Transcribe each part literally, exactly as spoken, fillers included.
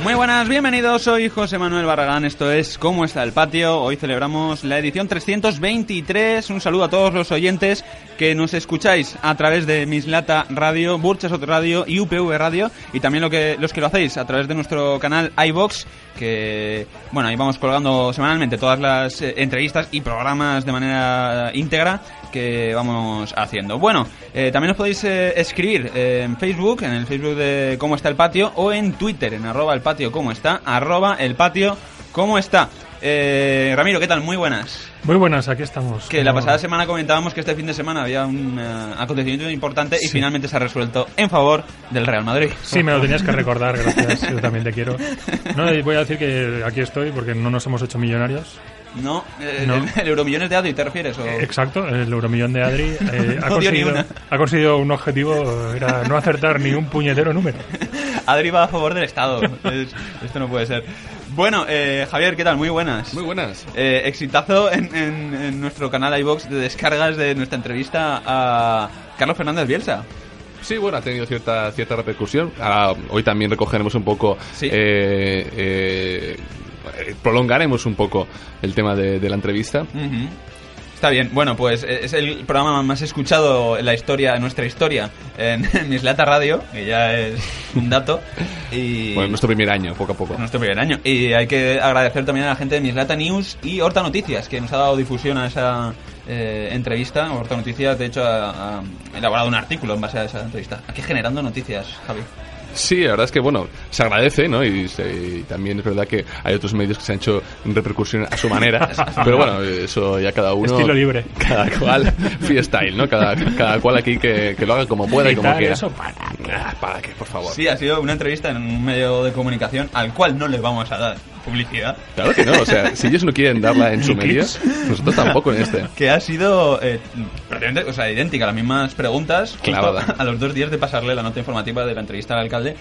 Muy buenas, bienvenidos, soy José Manuel Barragán, esto es ¿Cómo está el patio? Hoy celebramos la edición trescientos veintitrés, un saludo a todos los oyentes que nos escucháis a través de Mislata Radio, Burchasot Radio y U P V Radio, y también lo que, los que lo hacéis a través de nuestro canal iVox, que bueno, ahí vamos colgando semanalmente todas las eh, entrevistas y programas de manera íntegra que vamos haciendo. Bueno, eh, también os podéis eh, escribir eh, en Facebook, en el Facebook de Cómo está el patio, o en Twitter, en arroba el patio cómo está, arroba el patio cómo está. Eh, Ramiro, ¿qué tal? Muy buenas. Muy buenas, aquí estamos. Que la pasada semana comentábamos que este fin de semana había un uh, acontecimiento importante y sí, finalmente se ha resuelto en favor del Real Madrid. Sí, me lo tenías que recordar, gracias, yo también te quiero. No, y voy a decir que aquí estoy porque no nos hemos hecho millonarios. No, eh, no. El, el Euromillones de Adri, ¿te refieres? ¿O? Exacto, el Euromillón de Adri eh, no ha, conseguido, ha conseguido un objetivo, era no acertar ni un puñetero número. Adri va a favor del Estado, es, esto no puede ser. Bueno, eh, Javier, ¿qué tal? Muy buenas. Muy buenas. Eh, exitazo en, en, en nuestro canal iVox de descargas de nuestra entrevista a Carlos Fernández Bielsa. Sí, bueno, ha tenido cierta cierta repercusión. Ahora, hoy también recogeremos un poco... Sí. Eh, eh, prolongaremos un poco el tema de, de la entrevista. Uh-huh. Está bien, bueno, pues es el programa más escuchado en la historia, en nuestra historia, en, en Mislata Radio, que ya es un dato. Y bueno, nuestro primer año, poco a poco. Nuestro primer año. Y hay que agradecer también a la gente de Mislata News y Horta Noticias, que nos ha dado difusión a esa eh, entrevista. Horta Noticias, de hecho, ha, ha elaborado un artículo en base a esa entrevista. Aquí generando noticias, Javi. Sí, la verdad es que, bueno, se agradece, ¿no? Y, se, y también es verdad que hay otros medios que se han hecho repercusión a su manera. Pero bueno, eso ya cada uno... Estilo libre. Cada cual, freestyle, ¿no? Cada, cada cual aquí que, que lo haga como pueda y como quiera. ¿Eso para qué? Ah, ¿para qué, por favor? Sí, ha sido una entrevista en un medio de comunicación al cual no le vamos a dar publicidad. Claro que no, o sea, si ellos no quieren darla en su medio, nosotros tampoco en este. Que ha sido eh, prácticamente, o sea, idéntica, las mismas preguntas, clavada, a los dos días de pasarle la nota informativa de la entrevista al alcalde,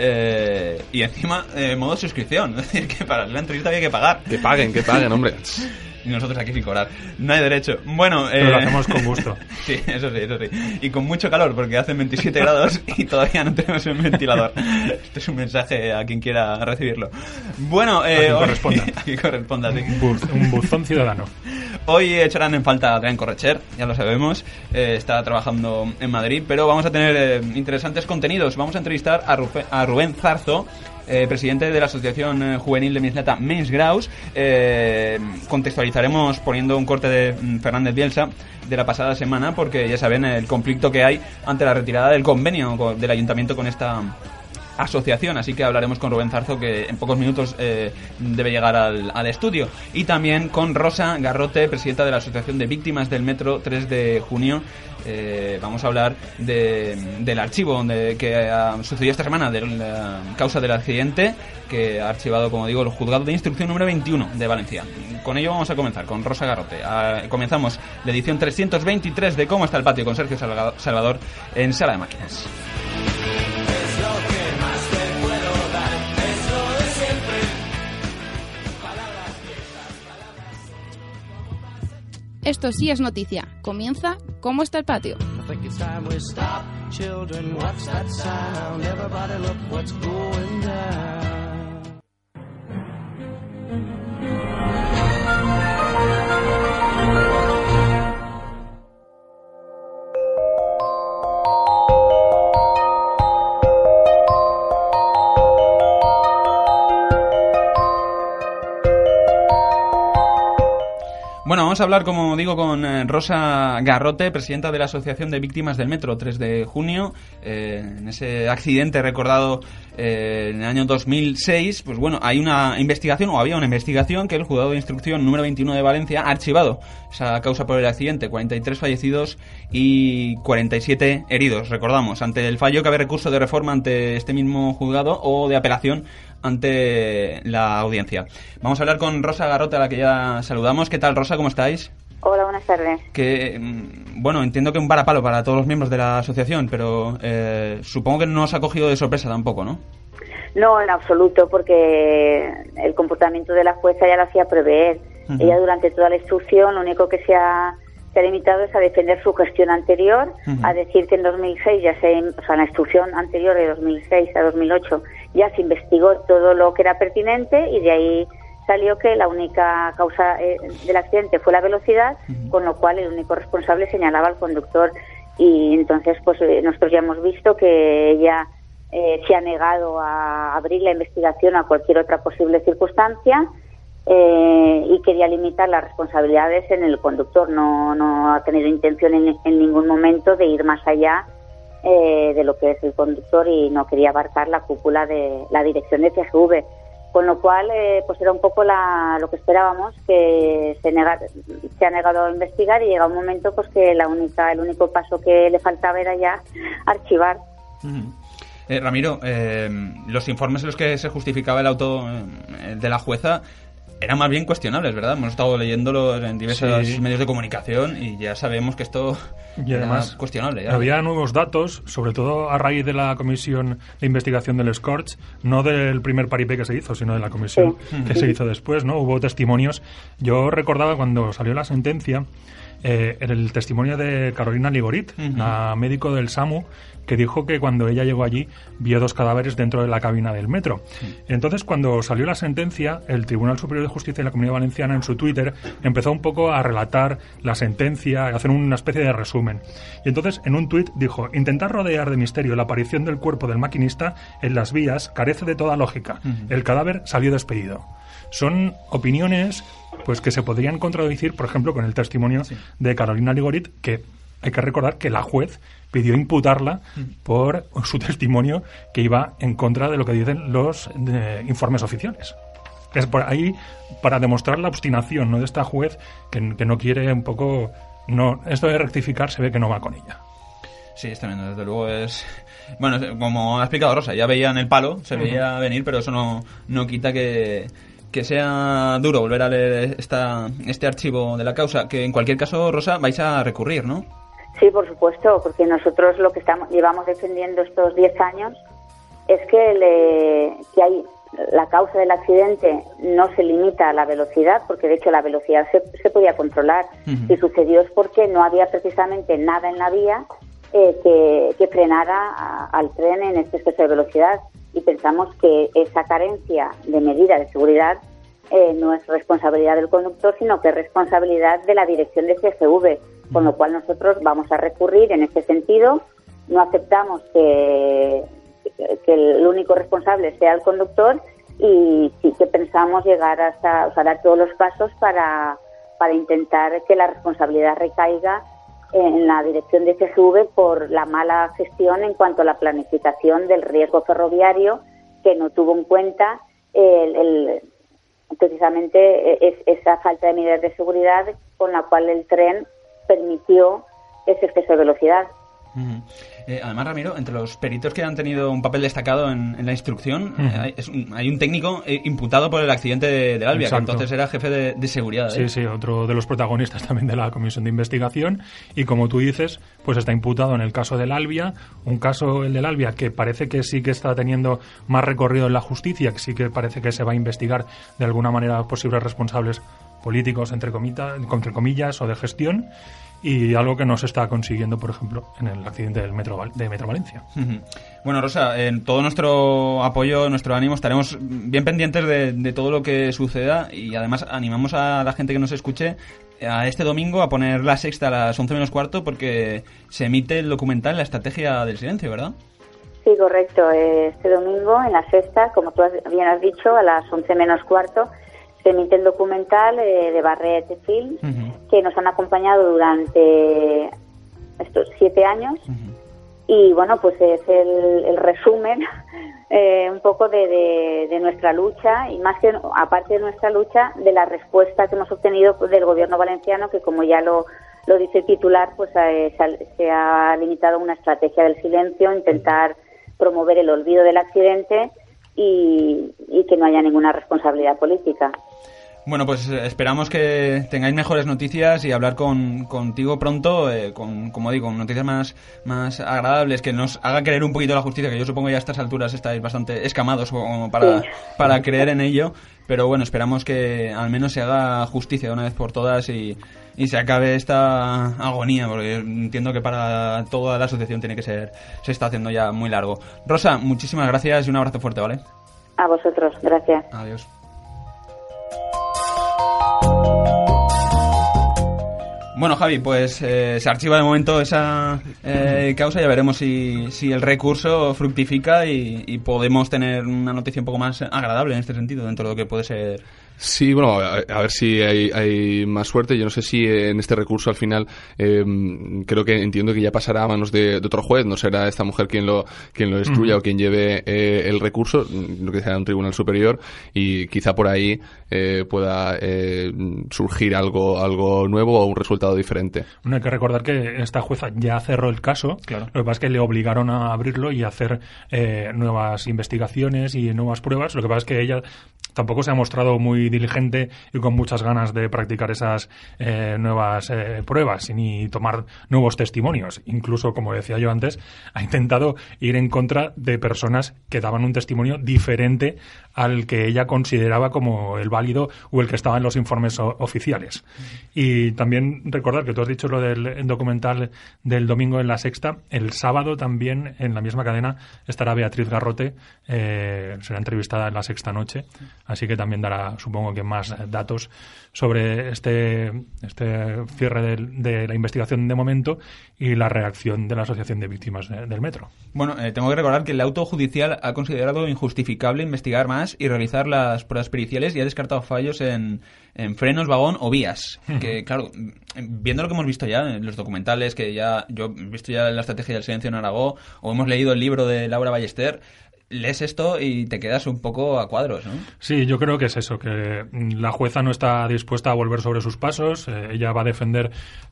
eh, y encima eh, modo suscripción, es decir, que para la entrevista había que pagar. Que paguen, que paguen, hombre. Y nosotros aquí sin cobrar. No hay derecho. Bueno, pero eh... lo hacemos con gusto. Sí, eso sí, eso sí. Y con mucho calor, porque hacen veintisiete grados y todavía no tenemos un ventilador. Este es un mensaje a quien quiera recibirlo. Bueno, eh, a quien hoy... corresponda. A quien corresponda, sí. Un, buz, un buzón ciudadano. Hoy echarán en falta a Adrián Correcher, ya lo sabemos. Eh, está trabajando en Madrid, pero vamos a tener eh, interesantes contenidos. Vamos a entrevistar a, Rufe, a Rubén Zarzo, Eh, presidente de la Asociación eh, Juvenil de Mislata Menys Graus. Eh, contextualizaremos poniendo un corte de mm, Fernández Bielsa de la pasada semana, porque ya saben el conflicto que hay ante la retirada del convenio con, del ayuntamiento con esta asociación, así que hablaremos con Rubén Zarzo, que en pocos minutos eh, debe llegar al, al estudio, y también con Rosa Garrote, presidenta de la Asociación de Víctimas del Metro tres de junio. Eh, vamos a hablar de, del archivo de, que uh, sucedió esta semana de la causa del accidente, que ha archivado, como digo, el juzgado de instrucción número veintiuno de Valencia. Con ello vamos a comenzar con Rosa Garrote. Uh, comenzamos la edición trescientos veintitrés de Cómo está el patio con Sergio Salvador en Sala de Máquinas. Esto sí es noticia. Comienza ¿Cómo está el patio? Bueno, vamos a hablar, como digo, con eh, Rosa Garrote, presidenta de la Asociación de Víctimas del Metro tres de junio. Eh, en ese accidente recordado eh, en el año dos mil seis, pues bueno, hay una investigación, o había una investigación, que el juzgado de instrucción número veintiuno de Valencia ha archivado esa causa por el accidente. cuarenta y tres fallecidos y cuarenta y siete heridos, recordamos. Ante el fallo cabe recurso de reforma ante este mismo juzgado o de apelación ante la audiencia. Vamos a hablar con Rosa Garrote, a la que ya saludamos. ¿Qué tal, Rosa? ¿Cómo estáis? Hola, buenas tardes. Que, bueno, entiendo que un varapalo para todos los miembros de la asociación, pero eh, supongo que no os ha cogido de sorpresa tampoco, ¿no? No, en absoluto, porque el comportamiento de la jueza ya lo hacía prever. Uh-huh. Ella durante toda la instrucción lo único que se ha, se ha limitado es a defender su gestión anterior, uh-huh. a decir que en dos mil seis ya se, o sea, en la instrucción anterior de dos mil seis a dos mil ocho ya se investigó todo lo que era pertinente y de ahí salió que la única causa eh, del accidente fue la velocidad, uh-huh. con lo cual el único responsable señalaba al conductor. Y entonces pues eh, nosotros ya hemos visto que ella eh, se ha negado a abrir la investigación a cualquier otra posible circunstancia eh, y quería limitar las responsabilidades en el conductor. No, no ha tenido intención en, en ningún momento de ir más allá eh, de lo que es el conductor y no quería abarcar la cúpula de la dirección de C G V. Con lo cual, eh, pues era un poco la, lo que esperábamos, que se, nega, se ha negado a investigar y llega un momento pues que la única, el único paso que le faltaba era ya archivar. Uh-huh. eh, Ramiro, eh, los informes en los que se justificaba el auto eh, de la jueza eran más bien cuestionables, ¿verdad? Hemos estado leyéndolo en diversos sí. medios de comunicación y ya sabemos que esto y además, era cuestionable. ¿ya? Había nuevos datos, sobre todo a raíz de la comisión de investigación del Scorch, no del primer paripé que se hizo, sino de la comisión sí. que se hizo después, ¿no? Hubo testimonios. Yo recordaba cuando salió la sentencia, eh, el testimonio de Carolina Ligorit, uh-huh. la médico del SAMU, que dijo que cuando ella llegó allí vio dos cadáveres dentro de la cabina del metro. Sí. Entonces, cuando salió la sentencia, el Tribunal Superior de Justicia de la Comunidad Valenciana en su Twitter empezó un poco a relatar la sentencia, a hacer una especie de resumen. Y entonces, en un tuit dijo: intentar rodear de misterio la aparición del cuerpo del maquinista en las vías carece de toda lógica. Uh-huh. El cadáver salió despedido. Son opiniones pues que se podrían contradecir, por ejemplo, con el testimonio sí. de Carolina Ligorit, que hay que recordar que la juez pidió imputarla por su testimonio que iba en contra de lo que dicen los eh, informes oficiales. Es por ahí para demostrar la obstinación, ¿no?, de esta juez que, que no quiere un poco... no esto de rectificar se ve que no va con ella. Sí, es tremendo, desde luego es... Bueno, como ha explicado Rosa, ya veían el palo, se veía uh-huh. venir, pero eso no, no quita que... que sea duro volver a leer esta, este archivo de la causa, que en cualquier caso, Rosa, vais a recurrir, ¿no? Sí, por supuesto, porque nosotros lo que estamos llevamos defendiendo estos diez años es que, le, que hay la causa del accidente no se limita a la velocidad, porque de hecho la velocidad se, se podía controlar. Uh-huh. Si sucedió es porque no había precisamente nada en la vía eh, que, que frenara a, al tren en este exceso de velocidad. Y pensamos que esa carencia de medida de seguridad eh, no es responsabilidad del conductor, sino que es responsabilidad de la dirección de C G V, con lo cual nosotros vamos a recurrir en este sentido. No aceptamos que, que el único responsable sea el conductor y sí que pensamos llegar hasta, o sea, dar todos los pasos para, para intentar que la responsabilidad recaiga en la dirección de C G V por la mala gestión en cuanto a la planificación del riesgo ferroviario, que no tuvo en cuenta el, el, precisamente es, esa falta de medidas de seguridad con la cual el tren permitió ese exceso de velocidad. Uh-huh. Eh, además, Ramiro, entre los peritos que han tenido un papel destacado en, en la instrucción, uh-huh. eh, hay, es un, hay un técnico eh, imputado por el accidente de, del Albia, Exacto. que entonces era jefe de, de seguridad. ¿eh? Sí, sí, otro de los protagonistas también de la comisión de investigación. Y como tú dices, pues está imputado en el caso del Albia, un caso, el del Albia, que parece que sí que está teniendo más recorrido en la justicia, que sí que parece que se va a investigar de alguna manera posibles responsables políticos, entre comillas, entre comillas o de gestión. Y algo que no se está consiguiendo, por ejemplo, en el accidente del metro de Metro Valencia. Uh-huh. Bueno, Rosa, en todo nuestro apoyo, nuestro ánimo, estaremos bien pendientes de, de todo lo que suceda y además animamos a la gente que nos escuche a este domingo a poner La Sexta a las once menos cuarto porque se emite el documental La Estrategia del Silencio, ¿verdad? Sí, correcto. Este domingo en La Sexta, como tú bien has dicho, a las once menos cuarto, se emite el documental eh, de Barret Film, uh-huh. que nos han acompañado durante estos siete años. Uh-huh. Y bueno, pues es el, el resumen eh, un poco de, de, de nuestra lucha y más que, aparte de nuestra lucha, de la respuesta que hemos obtenido del gobierno valenciano, que como ya lo, lo dice el titular, pues eh, se ha limitado a una estrategia del silencio, intentar promover el olvido del accidente y, y que no haya ninguna responsabilidad política. Bueno, pues esperamos que tengáis mejores noticias y hablar con contigo pronto, eh, con, como digo, noticias más, más agradables, que nos haga creer un poquito la justicia, que yo supongo ya a estas alturas estáis bastante escamados como para, sí. para creer en ello. pero bueno, esperamos que al menos se haga justicia de una vez por todas y, y se acabe esta agonía, porque entiendo que para toda la asociación tiene que ser, se está haciendo ya muy largo. Rosa, muchísimas gracias y un abrazo fuerte, ¿vale? A vosotros, gracias. Adiós. Bueno, Javi, pues eh, se archiva de momento esa eh, causa. Ya veremos si, si el recurso fructifica y, y podemos tener una noticia un poco más agradable en este sentido, dentro de lo que puede ser. Sí, bueno, a, a ver si hay, hay más suerte. Yo no sé si en este recurso al final eh, creo que entiendo que ya pasará a manos de, de otro juez. No será esta mujer quien lo quien lo destruya uh-huh. o quien lleve eh, el recurso, lo que será un tribunal superior, y quizá por ahí eh, pueda eh, surgir algo algo nuevo o un resultado diferente. Bueno, hay que recordar que esta jueza ya cerró el caso. Claro. Lo que pasa es que le obligaron a abrirlo y a hacer eh, nuevas investigaciones y nuevas pruebas. Lo que pasa es que ella tampoco se ha mostrado muy diligente y con muchas ganas de practicar esas eh, nuevas eh, pruebas ni tomar nuevos testimonios. Incluso, como decía yo antes, ha intentado ir en contra de personas que daban un testimonio diferente al que ella consideraba como el válido o el que estaba en los informes o- oficiales. Y también recordar que tú has dicho lo del documental del domingo en La Sexta. El sábado también en la misma cadena estará Beatriz Garrote, eh, será entrevistada en La Sexta Noche, así que también dará, supongo que, más datos sobre este este cierre de, de la investigación de momento y la reacción de la Asociación de Víctimas de, del Metro. Bueno, eh, tengo que recordar que el auto judicial ha considerado injustificable investigar más y realizar las pruebas periciales y ha descartado fallos en, en frenos, vagón o vías. Uh-huh. Que, claro, viendo lo que hemos visto ya en los documentales, que ya yo he visto ya la estrategia del silencio en Aragó, o hemos leído el libro de Laura Ballester, lees esto y te quedas un poco a cuadros, ¿no? Sí, yo creo que es eso, que la jueza no está dispuesta a volver sobre sus pasos. Eh, ella va a defender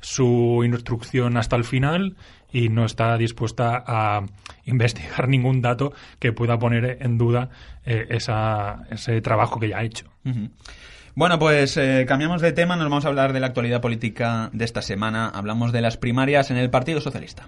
su instrucción hasta el final y no está dispuesta a investigar ningún dato que pueda poner en duda eh, esa, ese trabajo que ya ha hecho. Uh-huh. Bueno, pues eh, cambiamos de tema, nos vamos a hablar de la actualidad política de esta semana. Hablamos de las primarias en el Partido Socialista.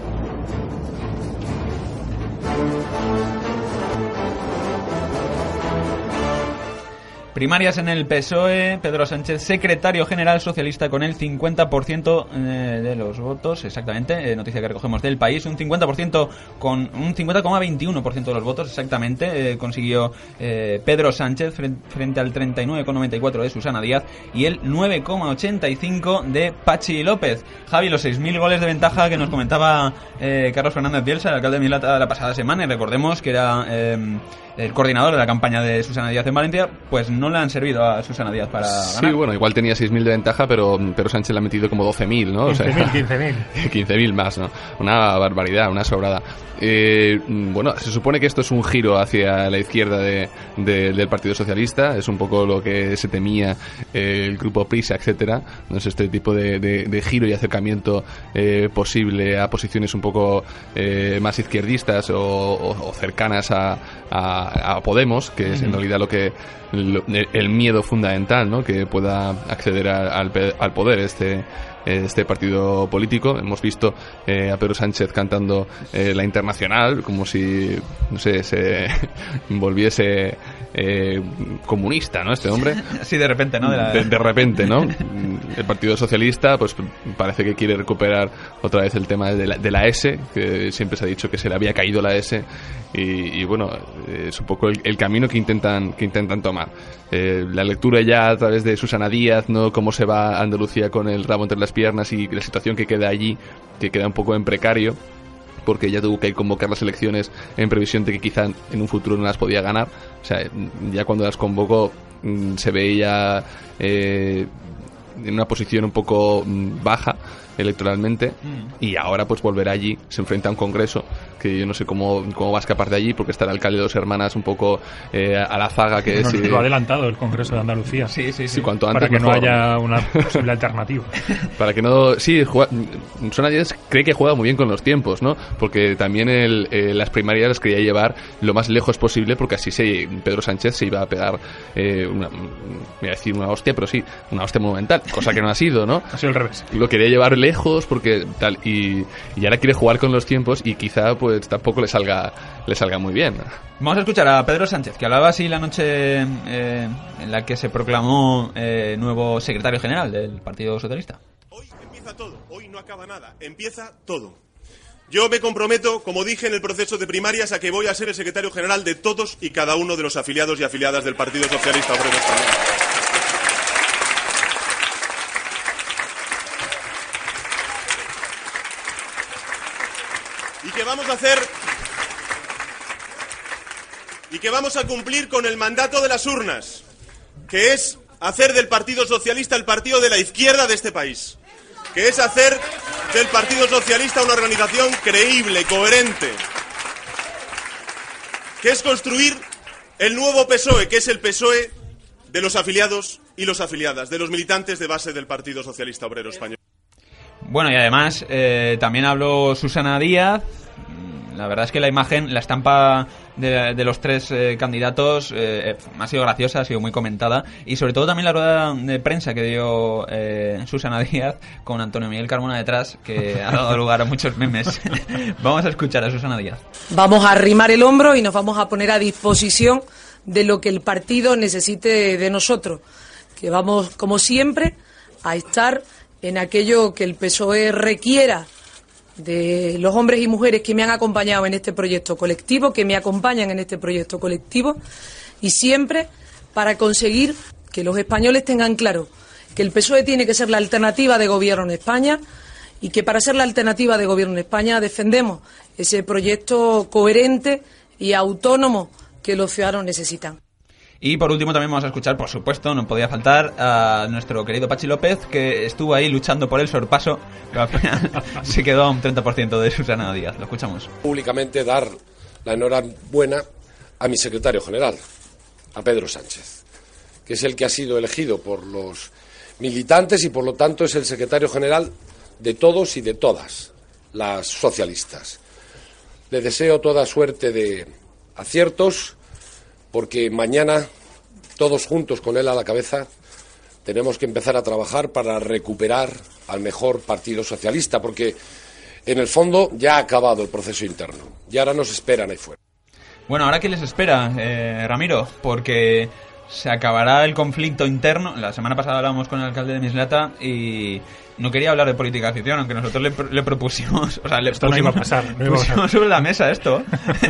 Primarias en el P S O E, Pedro Sánchez, secretario general socialista, con el cincuenta por ciento de los votos, exactamente, eh, noticia que recogemos del País, un cincuenta por ciento con un cincuenta coma veintiuno por ciento de los votos, exactamente, eh, consiguió eh, Pedro Sánchez frente al treinta y nueve coma noventa y cuatro de Susana Díaz y el nueve coma ochenta y cinco de Pachi López. Javi, los seis mil goles de ventaja que nos comentaba eh, Carlos Fernández Bielsa, el alcalde de Milata, la pasada semana, y recordemos que era eh, el coordinador de la campaña de Susana Díaz en Valencia, pues no le han servido a Susana Díaz para ganar. Sí, bueno, igual tenía seis mil de ventaja, pero, pero Sánchez le ha metido como doce mil, ¿no? O sea, quince mil. quince mil más, ¿no? Una barbaridad, una sobrada. Eh, bueno, se supone que esto es un giro hacia la izquierda de, de, del Partido Socialista, es un poco lo que se temía eh, el grupo Prisa, etcétera. No es este tipo de, de, de giro y acercamiento eh, posible a posiciones un poco eh, más izquierdistas o, o, o cercanas a, a, a Podemos, que es en realidad lo que lo, el miedo fundamental, ¿no? Que pueda acceder a, al, al poder este este partido político. Hemos visto eh, a Pedro Sánchez cantando eh, la Internacional como si, no sé, se volviese eh, comunista, ¿no? Este hombre. Sí, de repente, ¿no? De, la... de, de repente, ¿no? El Partido Socialista, pues parece que quiere recuperar otra vez el tema de la, de la S, que siempre se ha dicho que se le había caído la S, y, y bueno, es un poco el, el camino que intentan que intentan tomar. Eh, la lectura ya a través de Susana Díaz, ¿no? Cómo se va a Andalucía con el rabo entre las piernas y la situación que queda allí, que queda un poco en precario, porque ya tuvo que convocar las elecciones en previsión de que quizá en un futuro no las podía ganar. O sea, ya cuando las convocó se veía eh, en una posición un poco baja electoralmente, mm. y ahora pues volverá allí, se enfrenta a un congreso que yo no sé cómo, cómo va a escapar de allí, porque está el alcalde de Dos Hermanas un poco eh, a la zaga que no, es... Lo ha adelantado el Congreso de Andalucía. Sí, sí, sí. sí cuanto antes para que mejor. No haya una posible alternativa. Para que no... Sí, juega, Susana Díaz cree que juega muy bien con los tiempos, ¿no? Porque también el, eh, las primarias las quería llevar lo más lejos posible, porque así se, Pedro Sánchez se iba a pegar eh, una, voy a decir una hostia, pero sí, una hostia monumental, cosa que no ha sido, ¿no? Ha sido al revés. Lo quería llevar lejos porque tal, y, y ahora quiere jugar con los tiempos y quizá pues pues tampoco le salga le salga muy bien. Vamos a escuchar a Pedro Sánchez, que hablaba así la noche eh, en la que se proclamó eh, nuevo secretario general del Partido Socialista. Hoy empieza todo, hoy no acaba nada, empieza todo. Yo me comprometo, como dije en el proceso de primarias, a que voy a ser el secretario general de todos y cada uno de los afiliados y afiliadas del Partido Socialista Obrero Español. Y que vamos a hacer y que vamos a cumplir con el mandato de las urnas, que es hacer del Partido Socialista el partido de la izquierda de este país, que es hacer del Partido Socialista una organización creíble, coherente, que es construir el nuevo P S O E, que es el P S O E de los afiliados y los afiliadas, de los militantes de base del Partido Socialista Obrero Español. Bueno, y además eh, también habló Susana Díaz. La verdad es que la imagen, la estampa de, de los tres eh, candidatos eh, ha sido graciosa, ha sido muy comentada, y sobre todo también la rueda de prensa que dio eh, Susana Díaz con Antonio Miguel Carmona detrás, que ha dado lugar a muchos memes. Vamos a escuchar a Susana Díaz. Vamos a arrimar el hombro y nos vamos a poner a disposición de lo que el partido necesite de nosotros, que vamos, como siempre, a estar en aquello que el P S O E requiera de los hombres y mujeres que me han acompañado en este proyecto colectivo, que me acompañan en este proyecto colectivo, y siempre para conseguir que los españoles tengan claro que el P S O E tiene que ser la alternativa de gobierno en España, y que para ser la alternativa de gobierno en España defendemos ese proyecto coherente y autónomo que los ciudadanos necesitan. Y por último también vamos a escuchar, por supuesto, no podía faltar, a nuestro querido Pachi López, que estuvo ahí luchando por el sorpaso, pero al final se quedó a un treinta por ciento de Susana Díaz. Lo escuchamos. Públicamente dar la enhorabuena a mi secretario general, a Pedro Sánchez, que es el que ha sido elegido por los militantes y por lo tanto es el secretario general de todos y de todas las socialistas. Le deseo toda suerte de aciertos, porque mañana, todos juntos con él a la cabeza, tenemos que empezar a trabajar para recuperar al mejor Partido Socialista, porque en el fondo ya ha acabado el proceso interno, y ahora nos esperan ahí fuera. Bueno, ¿ahora qué les espera, eh, Ramiro? Porque se acabará el conflicto interno. La semana pasada hablábamos con el alcalde de Mislata y no quería hablar de política de afición, aunque nosotros le, le propusimos, o sea, le esto pusimos, no iba a pasar, no iba a pusimos pasar. sobre la mesa esto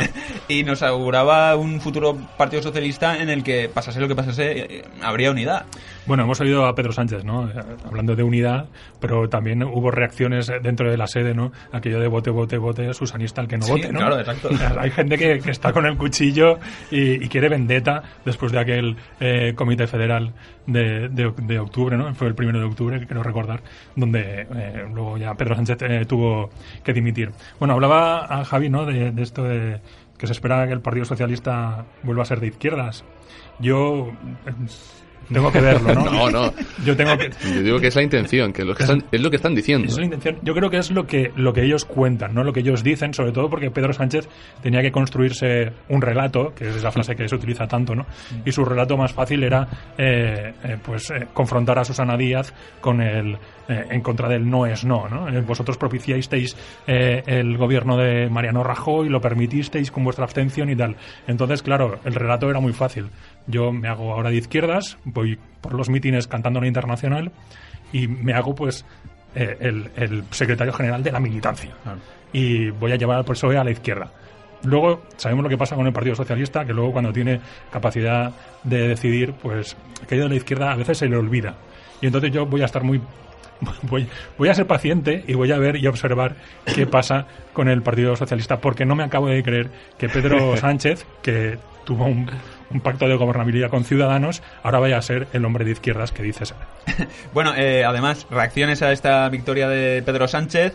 y nos auguraba un futuro Partido Socialista en el que, pasase lo que pasase, habría unidad. Bueno, hemos oído a Pedro Sánchez, ¿no?, hablando de unidad, pero también hubo reacciones dentro de la sede, ¿no?, aquello de vote, vote, vote, susanista el que no Sí, vote, ¿no? claro, exacto. Hay gente que, que está con el cuchillo y, y quiere vendetta después de aquel eh, comité federal de, de, de octubre, ¿no? Fue el primero de octubre, quiero recordar, donde eh, luego ya Pedro Sánchez eh, tuvo que dimitir. Bueno, hablaba a Javi, ¿no?, de, de esto de que se espera que el Partido Socialista vuelva a ser de izquierdas. Yo... Eh, tengo que verlo, ¿no? No, no. Yo tengo que... Yo digo que es la intención, que, lo que están, es lo que están diciendo. Es la intención. Yo creo que es lo que lo que ellos cuentan, no lo que ellos dicen, sobre todo porque Pedro Sánchez tenía que construirse un relato, que es esa frase que se utiliza tanto, ¿no? Y su relato más fácil era eh, eh, pues eh, confrontar a Susana Díaz con el eh, en contra del no es no, ¿no? Eh, vosotros propiciasteis eh, el gobierno de Mariano Rajoy, lo permitisteis con vuestra abstención y tal. Entonces, claro, el relato era muy fácil. Yo me hago ahora de izquierdas, voy por los mítines cantando en la Internacional y me hago pues eh, el, el secretario general de la militancia. Claro. Y voy a llevar al P S O E a la izquierda. Luego sabemos lo que pasa con el Partido Socialista, que luego cuando tiene capacidad de decidir, pues aquello de la izquierda a veces se le olvida. Y entonces yo voy a estar muy... Voy, voy a ser paciente y voy a ver y observar qué pasa con el Partido Socialista, porque no me acabo de creer que Pedro Sánchez, que tuvo un, un pacto de gobernabilidad con Ciudadanos, ahora vaya a ser el hombre de izquierdas que dice ser. Bueno, eh, además, reacciones a esta victoria de Pedro Sánchez.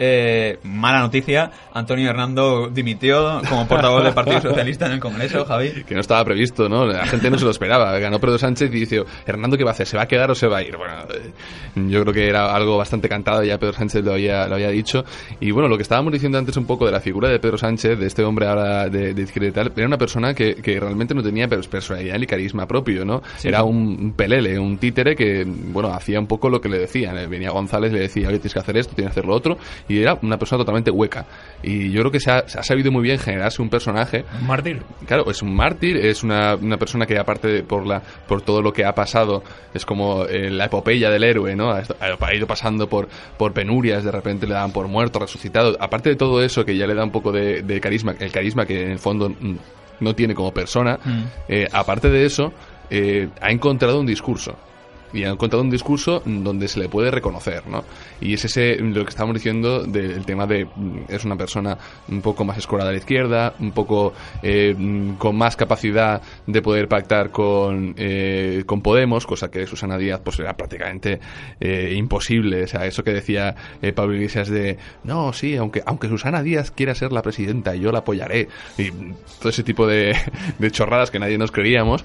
Eh, mala noticia, Antonio Hernando dimitió como portavoz del Partido Socialista en el Congreso, Javi. Que no estaba previsto, ¿no? La gente no se lo esperaba. Ganó Pedro Sánchez y dice, Hernando, ¿qué va a hacer? ¿Se va a quedar o se va a ir? Bueno, eh, yo creo que era algo bastante cantado, ya Pedro Sánchez lo había, lo había dicho. Y bueno, lo que estábamos diciendo antes un poco de la figura de Pedro Sánchez, de este hombre ahora de, de izquierda y tal, era una persona que, que realmente no tenía personalidad ni carisma propio, ¿no? Sí. Era un, un pelele, un títere que, bueno, hacía un poco lo que le decían. Venía González, le decía, oye, tienes que hacer esto, tienes que hacer lo otro, y era una persona totalmente hueca. Y yo creo que se ha, se ha sabido muy bien generarse un personaje. Un mártir. Claro, es un mártir, es una, una persona que aparte de por la por todo lo que ha pasado, es como eh, la epopeya del héroe, ¿no? Ha, ha ido pasando por, por penurias, de repente le dan por muerto, resucitado. Aparte de todo eso, que ya le da un poco de, de carisma, el carisma que en el fondo no tiene como persona, mm. eh, aparte de eso, eh, ha encontrado un discurso. Y ha encontrado un discurso donde se le puede reconocer, ¿no? Y es ese lo que estamos diciendo del tema de es una persona un poco más escorada a la izquierda, un poco eh, con más capacidad de poder pactar con eh, con Podemos, cosa que Susana Díaz pues era prácticamente eh, imposible. O sea, eso que decía eh, Pablo Iglesias de no, sí, aunque aunque Susana Díaz quiera ser la presidenta, yo la apoyaré. Y todo ese tipo de, de chorradas que nadie nos creíamos,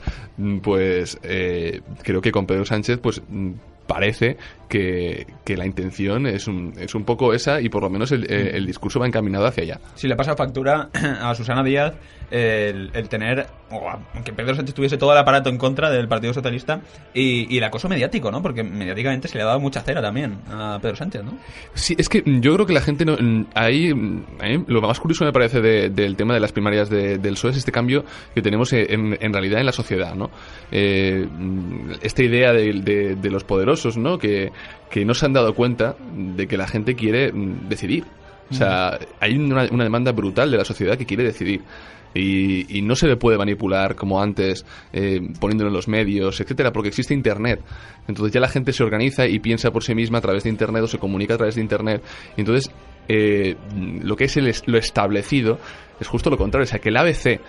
pues eh, creo que con Pedro Sánchez pues parece que, que la intención es un, es un poco esa y por lo menos el, el, el discurso va encaminado hacia allá. Si le pasa factura a Susana Díaz el, el tener, o aunque Pedro Sánchez tuviese todo el aparato en contra del Partido Socialista y, y el acoso mediático, ¿no? Porque mediáticamente se le ha dado mucha cera también a Pedro Sánchez, ¿no? Sí, es que yo creo que la gente no, ahí, ahí lo más curioso me parece de, del tema de las primarias de, del P S O E es este cambio que tenemos en, en realidad en la sociedad, ¿no? Eh, esta idea de, de, de los poderosos, ¿no? Que, que no se han dado cuenta de que la gente quiere decidir. O sea, hay una, una demanda brutal de la sociedad que quiere decidir. Y, y no se le puede manipular como antes, eh, poniéndolo en los medios, etcétera, porque existe Internet. Entonces ya la gente se organiza y piensa por sí misma a través de Internet o se comunica a través de Internet. Y entonces eh, lo que es el, lo establecido es justo lo contrario. O sea, que el A B C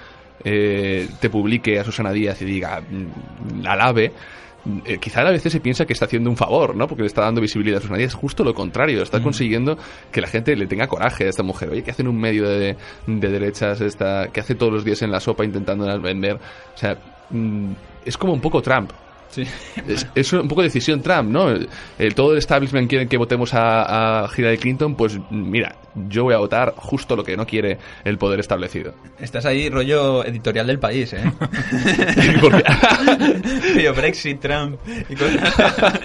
eh, te publique a Susana Díaz y diga la alabe. Eh, quizá a veces se piensa que está haciendo un favor, ¿no? Porque le está dando visibilidad a Susana Díaz. Es justo lo contrario. Está mm. consiguiendo que la gente le tenga coraje a esta mujer. Oye, ¿qué hace en un medio de, de derechas esta, que hace todos los días en la sopa intentando vender? O sea, mm, es como un poco Trump. Sí. Es, es un poco decisión Trump, ¿no? El, el, todo el establishment quiere que votemos a, a Hillary Clinton, pues mira, yo voy a votar justo lo que no quiere el poder establecido. Estás ahí rollo editorial del País, ¿eh? Yo, Brexit, Trump y cosas.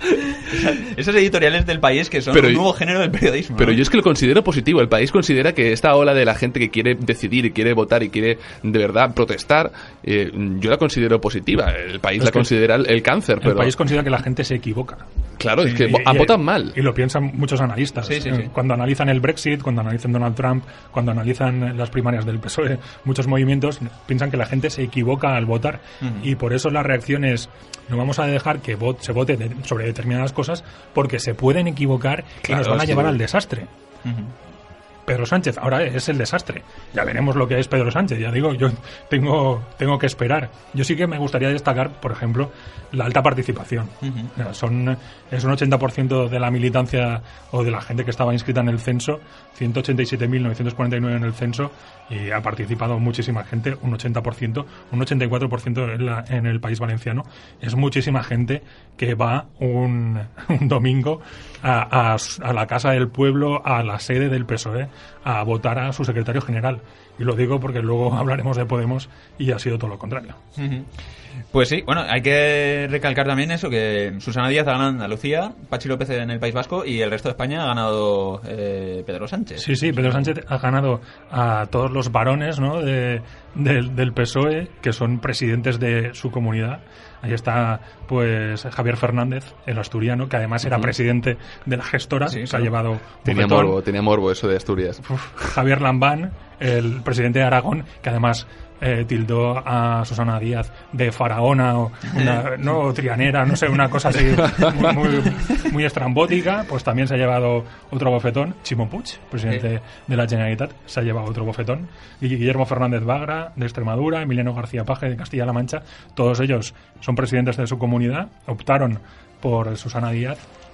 Esos editoriales del País que son pero, un nuevo género del periodismo. Pero ¿no? yo es que lo considero positivo. El País considera que esta ola de la gente que quiere decidir y quiere votar y quiere de verdad protestar, eh, yo la considero positiva. El País es la considera el, el cáncer. El pero... País considera que la gente se equivoca. Claro, sí, es que y, y, votan mal. Y lo piensan muchos analistas. Sí, sí, sí. Cuando analizan el Brexit, cuando analizan Donald Trump, cuando analizan las primarias del P S O E, muchos movimientos piensan que la gente se equivoca al votar. Uh-huh. Y por eso la reacción es, no vamos a dejar que vot- se vote de- sobre determinadas cosas porque se pueden equivocar claro, y nos van a llevar sí. al desastre. Uh-huh. Pedro Sánchez ahora es el desastre. Ya veremos lo que es Pedro Sánchez. Ya digo, yo tengo tengo que esperar. Yo sí que me gustaría destacar, por ejemplo, la alta participación. Uh-huh. Son es un ochenta por ciento de la militancia o de la gente que estaba inscrita en el censo, ciento ochenta y siete mil novecientos cuarenta y nueve en el censo, y ha participado muchísima gente, un ochenta por ciento, un ochenta y cuatro por ciento en, la, en el País Valenciano. Es muchísima gente que va un, un domingo a, a, a la Casa del Pueblo, a la sede del P S O E, a votar a su secretario general. Y lo digo porque luego hablaremos de Podemos y ha sido todo lo contrario. Uh-huh. Pues sí, bueno, hay que recalcar también eso, que Susana Díaz ha ganado Andalucía, Pachi López en el País Vasco y el resto de España ha ganado eh, Pedro Sánchez. Sí, sí, Pedro Sánchez ha ganado a todos los varones, ¿no? de, de, del P S O E, que son presidentes de su comunidad. Ahí está, pues, Javier Fernández, el asturiano, que además era uh-huh. presidente de la gestora, sí, que claro. ha llevado... Tenía bufetón. morbo, tenía morbo eso de Asturias. Uf, Javier Lambán, el presidente de Aragón, que además eh, tildó a Susana Díaz de faraona o una, no, trianera, no sé, una cosa así muy, muy, muy estrambótica. Pues también se ha llevado otro bofetón. Chimo Puig, presidente sí. de la Generalitat, se ha llevado otro bofetón. Y Guillermo Fernández Bagra, de Extremadura, Emiliano García Paje, de Castilla-La Mancha, todos ellos son presidentes de su comunidad, optaron por Susana Díaz